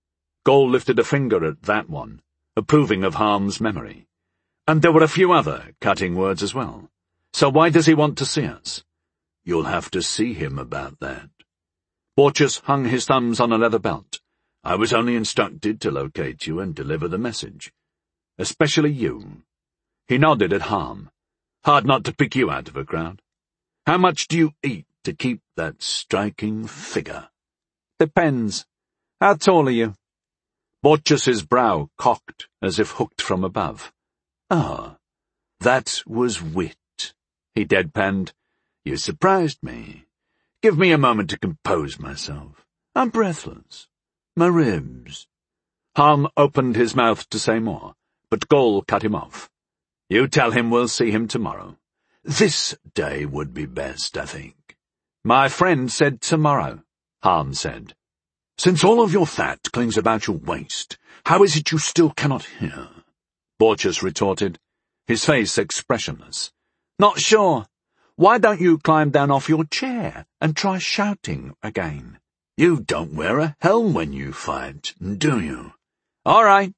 Gol lifted a finger at that one, approving of Harm's memory. "And there were a few other cutting words as well. So why does he want to see us?" "You'll have to see him about that." Borchus hung his thumbs on a leather belt. "I was only instructed to locate you and deliver the message. Especially you." He nodded at Harm. "Hard not to pick you out of a crowd. How much do you eat to keep that striking figure?" "Depends. How tall are you?" Borchus's brow cocked as if hooked from above. "Ah, that was wit," he deadpanned. "You surprised me. Give me a moment to compose myself. I'm breathless. My ribs." Harm opened his mouth to say more, but Gol cut him off. "You tell him we'll see him tomorrow. This day would be best, I think." "My friend said tomorrow," Harm said. "Since all of your fat clings about your waist, how is it you still cannot hear?" Borchus retorted, his face expressionless. "Not sure. Why don't you climb down off your chair and try shouting again?" "You don't wear a helm when you fight, do you?" "All right."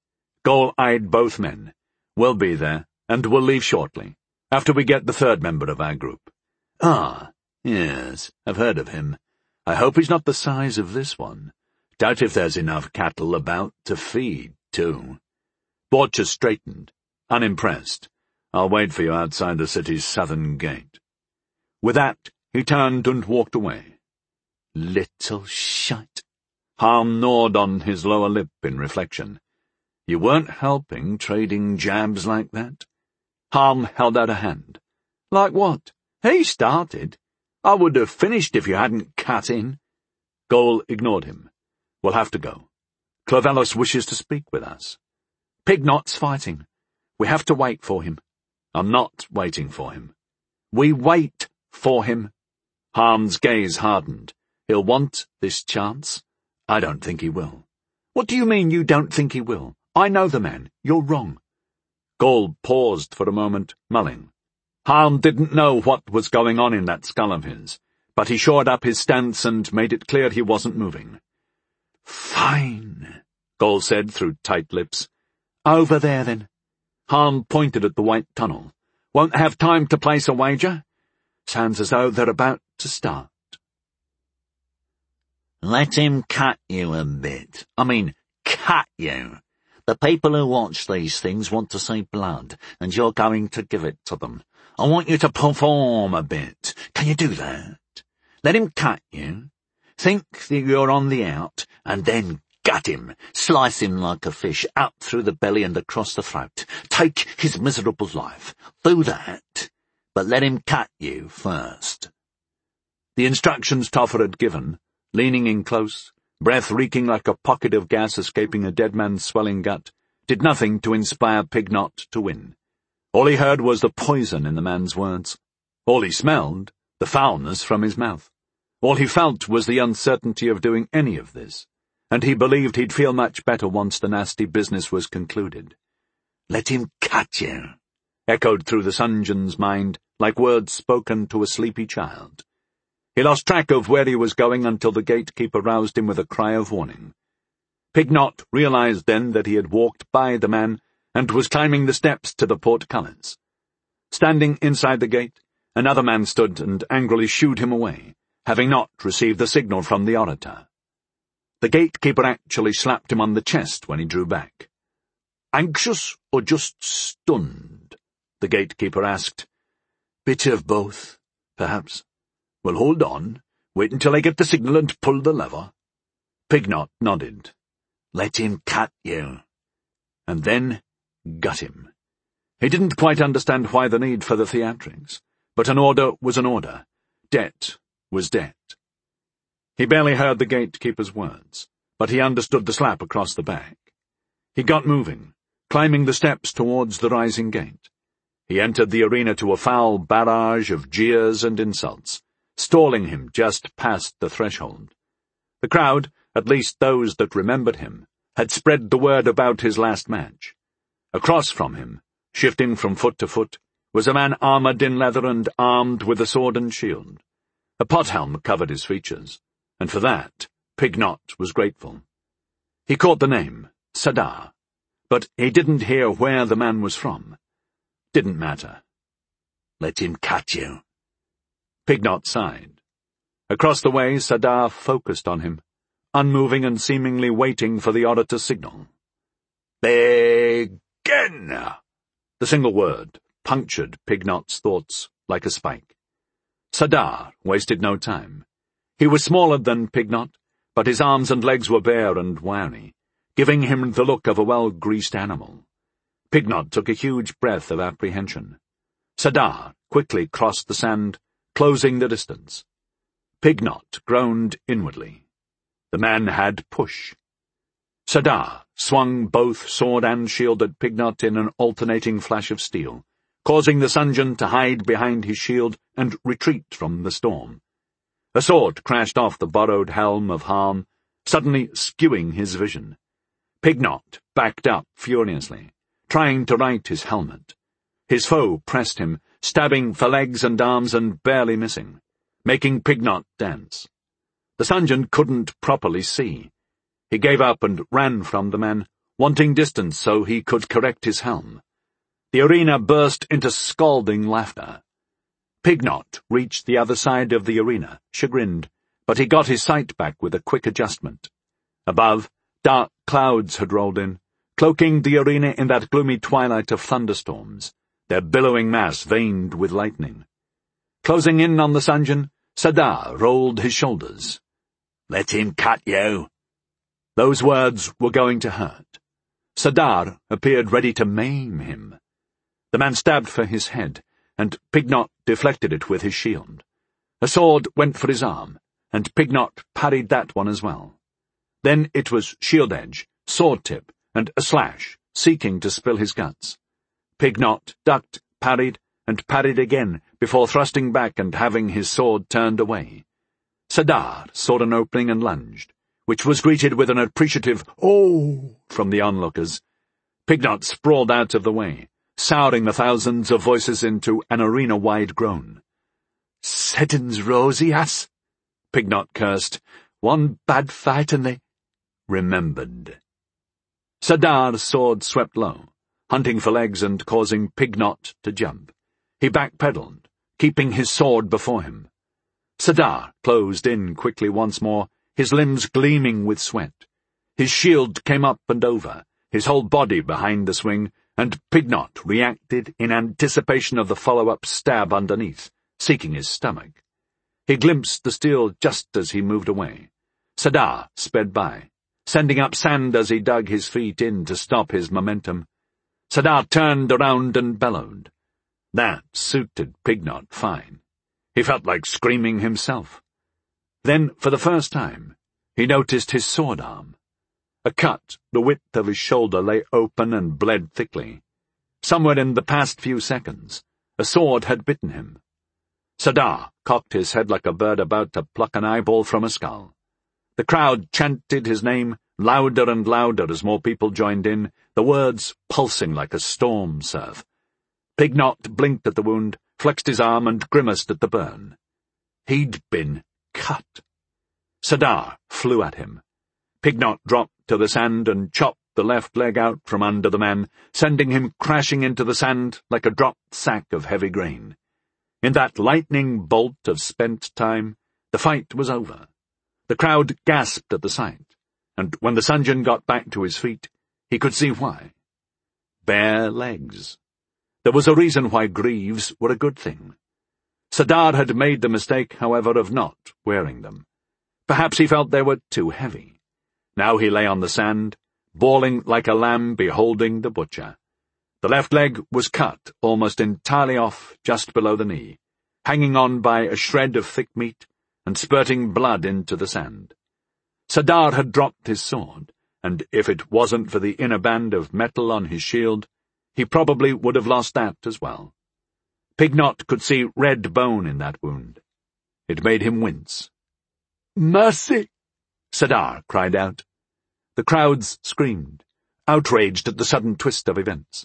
Gol eyed both men. "We'll be there, and we'll leave shortly, after we get the third member of our group." "Ah, yes, I've heard of him. I hope he's not the size of this one. Doubt if there's enough cattle about to feed, too." Borchus straightened, unimpressed. "I'll wait for you outside the city's southern gate." With that, he turned and walked away. "Little shite." Harm gnawed on his lower lip in reflection. "You weren't helping trading jabs like that?" Harm held out a hand. "Like what? He started. I would have finished if you hadn't cut in." Gol ignored him. "We'll have to go. Clovellas wishes to speak with us." "Pignot's fighting. We have to wait for him." "I'm not waiting for him." "We wait for him." Harm's gaze hardened. "He'll want this chance." "I don't think he will." "What do you mean you don't think he will? I know the man. You're wrong." Gol paused for a moment, mulling. Harm didn't know what was going on in that skull of his, but he shored up his stance and made it clear he wasn't moving. "Fine," Gol said through tight lips. "Over there, then." Harm pointed at the white tunnel. "Won't have time to place a wager? Sounds as though they're about to start." "Let him cut you a bit. I mean, cut you. The people who watch these things want to see blood, and you're going to give it to them. I want you to perform a bit. Can you do that? Let him cut you. Think that you're on the out, and then Gut him, slice him like a fish, out through the belly and across the throat. Take his miserable life. Do that, but let him cut you first." The instructions Toffer had given, leaning in close, breath reeking like a pocket of gas escaping a dead man's swelling gut, did nothing to inspire Pignot to win. All he heard was the poison in the man's words. All he smelled, the foulness from his mouth. All he felt was the uncertainty of doing any of this, and he believed he'd feel much better once the nasty business was concluded. "Let him cut you," echoed through the Sungeon's mind like words spoken to a sleepy child. He lost track of where he was going until the gatekeeper roused him with a cry of warning. Pignot realized then that he had walked by the man and was climbing the steps to the portcullis. Standing inside the gate, another man stood and angrily shooed him away, having not received the signal from the orator. The gatekeeper actually slapped him on the chest when he drew back. "Anxious or just stunned?" the gatekeeper asked. "Bit of both, perhaps." "Well, hold on. Wait until I get the signal and pull the lever." Pignot nodded. "Let him cut you." And then gut him. He didn't quite understand why the need for the theatrics, but an order was an order. Debt was debt. He barely heard the gatekeeper's words, but he understood the slap across the back. He got moving, climbing the steps towards the rising gate. He entered the arena to a foul barrage of jeers and insults, stalling him just past the threshold. The crowd, at least those that remembered him, had spread the word about his last match. Across from him, shifting from foot to foot, was a man armoured in leather and armed with a sword and shield. A pot-helm covered his features, and for that Pignot was grateful. He caught the name, Sadar, but he didn't hear where the man was from. Didn't matter. "Let him cut you." Pignot sighed. Across the way, Sadar focused on him, unmoving and seemingly waiting for the orator's signal. "Begin!" The single word punctured Pignot's thoughts like a spike. Sadar wasted no time. He was smaller than Pignot, but his arms and legs were bare and wiry, giving him the look of a well-greased animal. Pignot took a huge breath of apprehension. Sadar quickly crossed the sand, closing the distance. Pignot groaned inwardly. The man had push. Sadar swung both sword and shield at Pignot in an alternating flash of steel, causing the Sungeon to hide behind his shield and retreat from the storm. A sword crashed off the borrowed helm of harm, suddenly skewing his vision. Pignot backed up furiously, trying to right his helmet. His foe pressed him, stabbing for legs and arms and barely missing, making Pignot dance. The Sungeon couldn't properly see. He gave up and ran from the man, wanting distance so he could correct his helm. The arena burst into scalding laughter. Pignot reached the other side of the arena, chagrined, but he got his sight back with a quick adjustment. Above, dark clouds had rolled in, cloaking the arena in that gloomy twilight of thunderstorms, their billowing mass veined with lightning. Closing in on the Sungeon, Sadar rolled his shoulders. "Let him cut you." Those words were going to hurt. Sadar appeared ready to maim him. The man stabbed for his head, and Pignot deflected it with his shield. A sword went for his arm, and Pignot parried that one as well. Then it was shield edge, sword tip, and a slash, seeking to spill his guts. Pignot ducked, parried, and parried again before thrusting back and having his sword turned away. Sadar saw an opening and lunged, which was greeted with an appreciative "Oh!" from the onlookers. Pignot sprawled out of the way, souring the thousands of voices into an arena-wide groan. "Seddon's rosy ass," Pignot cursed. "One bad fight and they—" remembered. Sadar's sword swept low, hunting for legs and causing Pignot to jump. He backpedaled, keeping his sword before him. Sadar closed in quickly once more, his limbs gleaming with sweat. His shield came up and over, his whole body behind the swing, and Pignot reacted in anticipation of the follow-up stab underneath, seeking his stomach. He glimpsed the steel just as he moved away. Sadar sped by. sending up sand as he dug his feet in to stop his momentum. Sadar turned around and bellowed. That suited Pignot fine. He felt like screaming himself. Then, for the first time, he noticed his sword arm. A cut the width of his shoulder lay open and bled thickly. Somewhere in the past few seconds, a sword had bitten him. Sadar cocked his head like a bird about to pluck an eyeball from a skull. The crowd chanted his name louder and louder as more people joined in, the words pulsing like a storm surf. Pignot blinked at the wound, flexed his arm, and grimaced at the burn. He'd been cut. Sadar flew at him. Pignot dropped to the sand and chopped the left leg out from under the man, sending him crashing into the sand like a dropped sack of heavy grain. In that lightning bolt of spent time, the fight was over. The crowd gasped at the sight, and when the Sanjan got back to his feet, he could see why. Bare legs. There was a reason why greaves were a good thing. Sadar had made the mistake, however, of not wearing them. Perhaps he felt they were too heavy. Now he lay on the sand, bawling like a lamb beholding the butcher. The left leg was cut almost entirely off just below the knee, hanging on by a shred of thick meat and spurting blood into the sand. Sadar had dropped his sword, and if it wasn't for the inner band of metal on his shield, he probably would have lost that as well. Pignot could see red bone in that wound. It made him wince. "Mercy!" Sadar cried out. The crowds screamed, outraged at the sudden twist of events.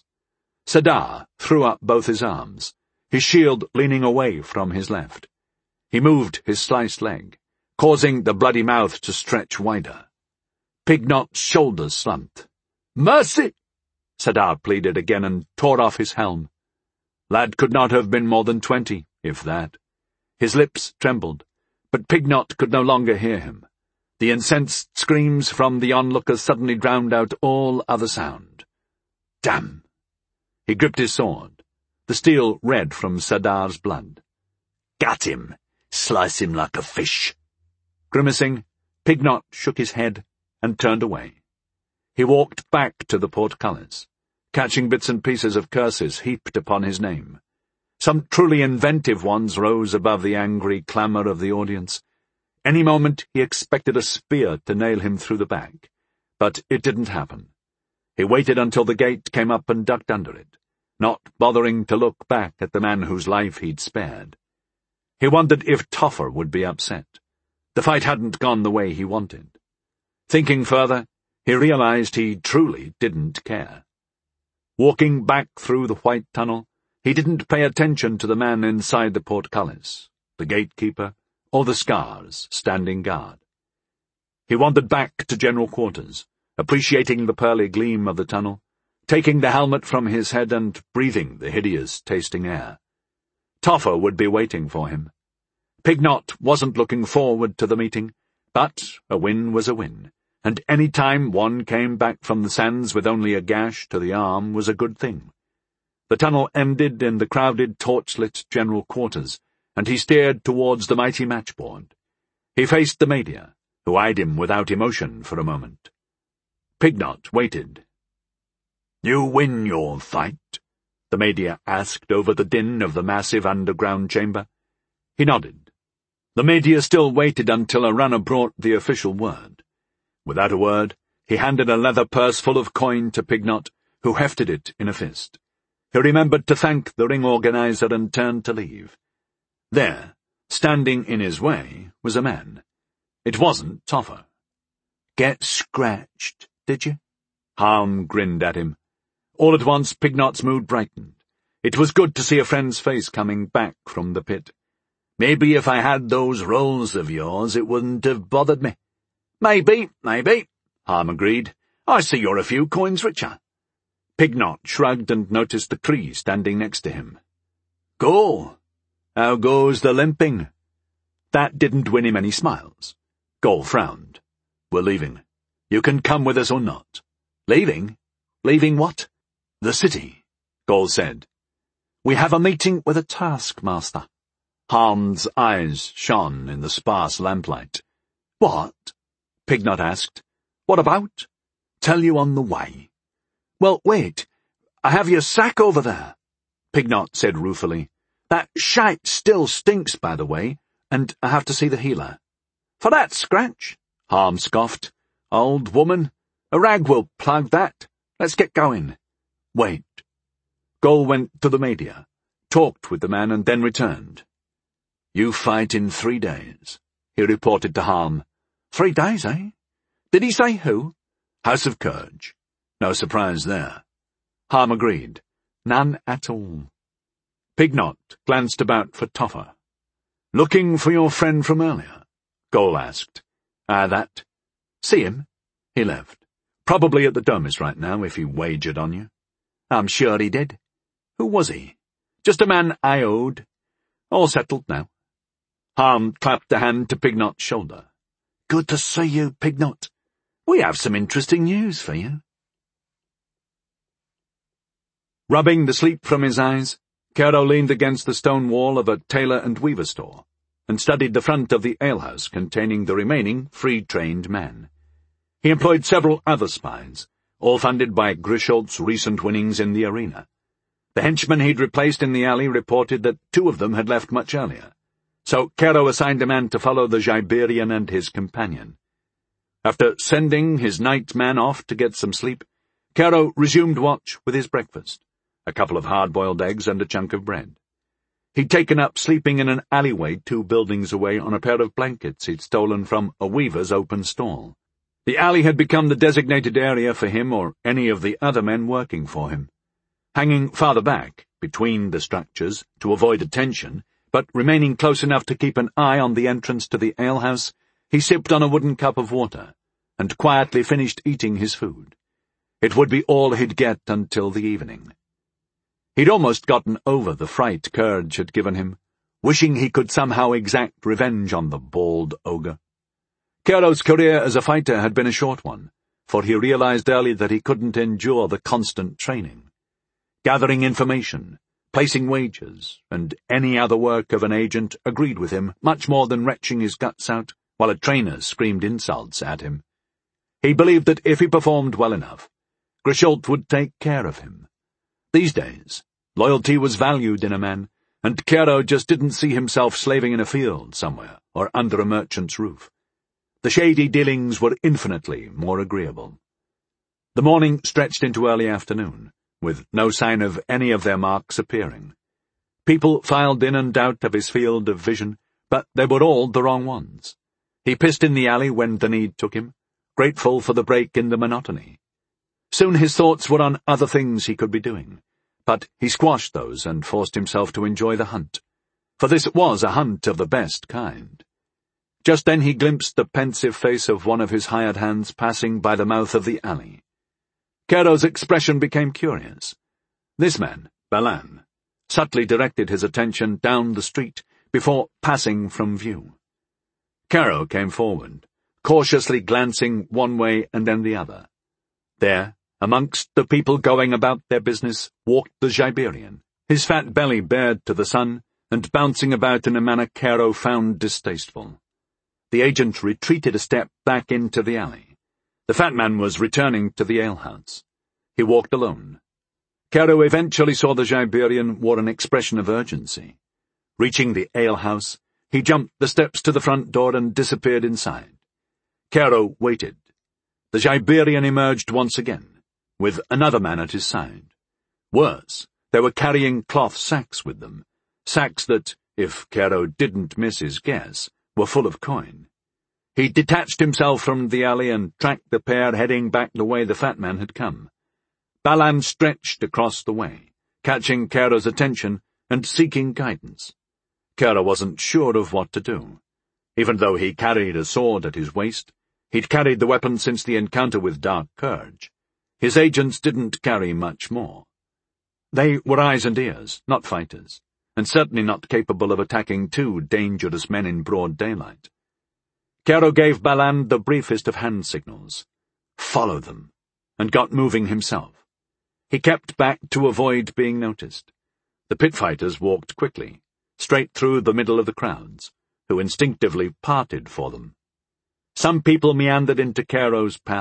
Sadar threw up both his arms, his shield leaning away from his left. He moved his sliced leg, causing the bloody mouth to stretch wider. Pignot's shoulders slumped. "Mercy!" Sadar pleaded again and tore off his helm. Lad could not have been more than twenty, if that. His lips trembled, but Pignot could no longer hear him. The incensed screams from the onlookers suddenly drowned out all other sound. Damn! He gripped his sword, the steel red from Sadar's blood. "Gut him! Slice him like a fish!" Grimacing, Pignot shook his head and turned away. He walked back to the portcullis, catching bits and pieces of curses heaped upon his name. Some truly inventive ones rose above the angry clamour of the audience. Any moment he expected a spear to nail him through the back, but it didn't happen. He waited until the gate came up and ducked under it, not bothering to look back at the man whose life he'd spared. He wondered if Toffer would be upset. The fight hadn't gone the way he wanted. Thinking further, he realized he truly didn't care. Walking back through the white tunnel, he didn't pay attention to the man inside the portcullis, the gatekeeper, or the scars standing guard. He wandered back to general quarters, appreciating the pearly gleam of the tunnel, taking the helmet from his head and breathing the hideous-tasting air. Toffer would be waiting for him. Pignot wasn't looking forward to the meeting, but a win was a win, and any time one came back from the sands with only a gash to the arm was a good thing. The tunnel ended in the crowded, torchlit general quarters, and he steered towards the mighty matchboard. He faced the Madia, who eyed him without emotion for a moment. Pignot waited. "You win your fight?" the Madia asked over the din of the massive underground chamber. He nodded. The Madia still waited until a runner brought the official word. Without a word, he handed a leather purse full of coin to Pignot, who hefted it in a fist. He remembered to thank the ring organizer and turned to leave. There, standing in his way, was a man. It wasn't Toffer. "Get scratched, did you?" Harm grinned at him. All at once Pignot's mood brightened. It was good to see a friend's face coming back from the pit. "Maybe if I had those rolls of yours it wouldn't have bothered me." "Maybe, maybe," Harm agreed. "I see you're a few coins richer." Pignot shrugged and noticed the Cree standing next to him. "Go. How goes the limping?" That didn't win him any smiles. Gol frowned. "We're leaving. You can come with us or not." "Leaving? Leaving what?" "The city," Gol said. "We have a meeting with a taskmaster." Harm's eyes shone in the sparse lamplight. "What?" Pignot asked. What about? Tell you on the way. Well, wait. I have your sack over there, Pignot said ruefully. That shite still stinks, by the way, and I have to see the healer. For that scratch? Harm scoffed. Old woman, a rag will plug that. Let's get going. Wait. Gol went to the media, talked with the man, and then returned. You fight in three days, he reported to Harm. Three days, eh? Did he say who? House of Courage. No surprise there. Harm agreed. None at all. Pignot glanced about for Toffer. Looking for your friend from earlier? Gol asked. Ah, that. See him? He left. Probably at the Domus right now, if he wagered on you. I'm sure he did. Who was he? Just a man I owed. All settled now. Harm clapped a hand to Pignot's shoulder. Good to see you, Pignot. We have some interesting news for you. Rubbing the sleep from his eyes, Cairo leaned against the stone wall of a tailor and weaver store, and studied the front of the alehouse containing the remaining free-trained men. He employed several other spies, all funded by Grischolt's recent winnings in the arena. The henchmen he'd replaced in the alley reported that two of them had left much earlier, so Cairo assigned a man to follow the Jiberian and his companion. After sending his night man off to get some sleep, Cairo resumed watch with his breakfast, a couple of hard-boiled eggs and a chunk of bread. He'd taken up sleeping in an alleyway two buildings away on a pair of blankets he'd stolen from a weaver's open stall. The alley had become the designated area for him or any of the other men working for him. Hanging farther back, between the structures, to avoid attention, but remaining close enough to keep an eye on the entrance to the alehouse, he sipped on a wooden cup of water, and quietly finished eating his food. It would be all he'd get until the evening. He'd almost gotten over the fright Courage had given him, wishing he could somehow exact revenge on the bald ogre. Cairo's career as a fighter had been a short one, for he realized early that he couldn't endure the constant training. Gathering information, placing wagers, and any other work of an agent agreed with him much more than retching his guts out while a trainer screamed insults at him. He believed that if he performed well enough, Grischolt would take care of him. These days, loyalty was valued in a man, and Cairo just didn't see himself slaving in a field somewhere or under a merchant's roof. The shady dealings were infinitely more agreeable. The morning stretched into early afternoon, with no sign of any of their marks appearing. People filed in and out of his field of vision, but they were all the wrong ones. He pissed in the alley when the need took him, grateful for the break in the monotony. Soon his thoughts were on other things he could be doing, but he squashed those and forced himself to enjoy the hunt, for this was a hunt of the best kind. Just then he glimpsed the pensive face of one of his hired hands passing by the mouth of the alley. Cairo's expression became curious. This man, Balan, subtly directed his attention down the street before passing from view. Cairo came forward, cautiously glancing one way and then the other. There, amongst the people going about their business, walked the Jiberian, his fat belly bared to the sun and bouncing about in a manner Cairo found distasteful. The agent retreated a step back into the alley. The fat man was returning to the alehouse. He walked alone. Cairo eventually saw the Jiberian wore an expression of urgency. Reaching the alehouse, he jumped the steps to the front door and disappeared inside. Cairo waited. The Jiberian emerged once again, with another man at his side. Worse, they were carrying cloth sacks with them, sacks that, if Cairo didn't miss his guess, were full of coin. He detached himself from the alley and tracked the pair heading back the way the fat man had come. Balan stretched across the way, catching Cairo's attention and seeking guidance. Cairo wasn't sure of what to do. Even though he carried a sword at his waist, he'd carried the weapon since the encounter with Dark Courage. His agents didn't carry much more. They were eyes and ears, not fighters, and certainly not capable of attacking two dangerous men in broad daylight. Cairo gave Balan the briefest of hand signals. Follow them, and got moving himself. He kept back to avoid being noticed. The pit fighters walked quickly, straight through the middle of the crowds, who instinctively parted for them. Some people meandered into Cairo's path,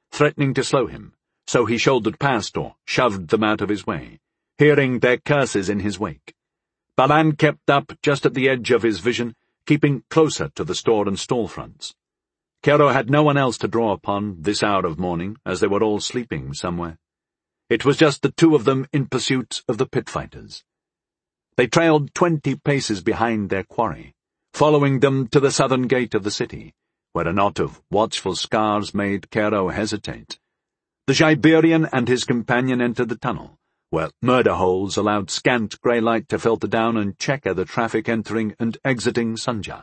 threatening to slow him, so he shouldered past or shoved them out of his way, hearing their curses in his wake. Balan kept up just at the edge of his vision, keeping closer to the store and stall fronts. Kero had no one else to draw upon this hour of morning, as they were all sleeping somewhere. It was just the two of them in pursuit of the pit fighters. They trailed twenty paces behind their quarry, following them to the southern gate of the city, where a knot of watchful scars made Kero hesitate. The Xiberian and his companion entered the tunnel, where murder holes allowed scant grey light to filter down and checker the traffic entering and exiting Sunja.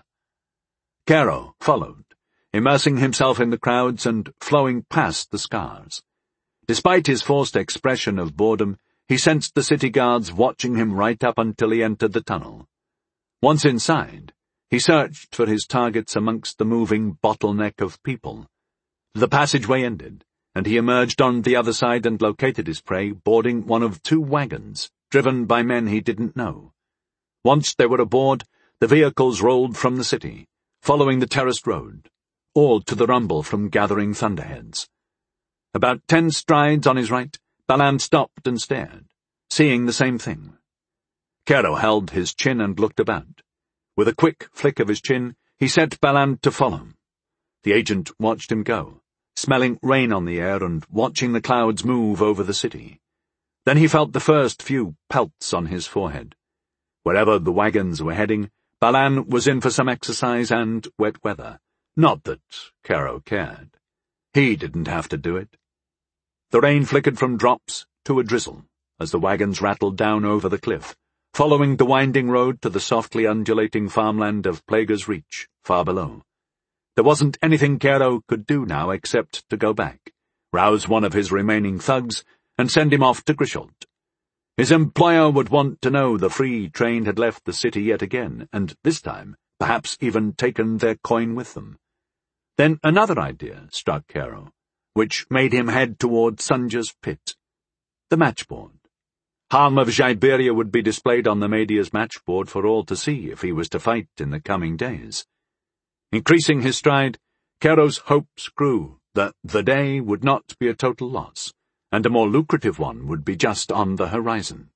Kero followed, immersing himself in the crowds and flowing past the scars. Despite his forced expression of boredom, he sensed the city guards watching him right up until he entered the tunnel. Once inside, he searched for his targets amongst the moving bottleneck of people. The passageway ended, and he emerged on the other side and located his prey boarding one of two wagons, driven by men he didn't know. Once they were aboard, the vehicles rolled from the city, following the terraced road, all to the rumble from gathering thunderheads. About ten strides on his right, Balan stopped and stared, seeing the same thing. Kero held his chin and looked about. With a quick flick of his chin, he set Balan to follow. The agent watched him go, smelling rain on the air and watching the clouds move over the city. Then he felt the first few pelts on his forehead. Wherever the wagons were heading, Balan was in for some exercise and wet weather. Not that Kero cared. He didn't have to do it. The rain flickered from drops to a drizzle as the wagons rattled down over the cliff, following the winding road to the softly undulating farmland of Plague's Reach, far below. There wasn't anything Kero could do now except to go back, rouse one of his remaining thugs, and send him off to Grisholt. His employer would want to know the free train had left the city yet again, and this time perhaps even taken their coin with them. Then another idea struck Kero, which made him head toward Sunja's pit. The matchboard. Harm of Xiberia would be displayed on the Media's matchboard for all to see if he was to fight in the coming days. Increasing his stride, Kero's hopes grew that the day would not be a total loss, and a more lucrative one would be just on the horizon.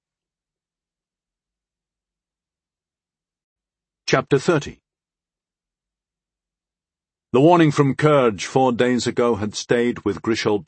Chapter thirty. The warning from Kurge four days ago had stayed with Grisholt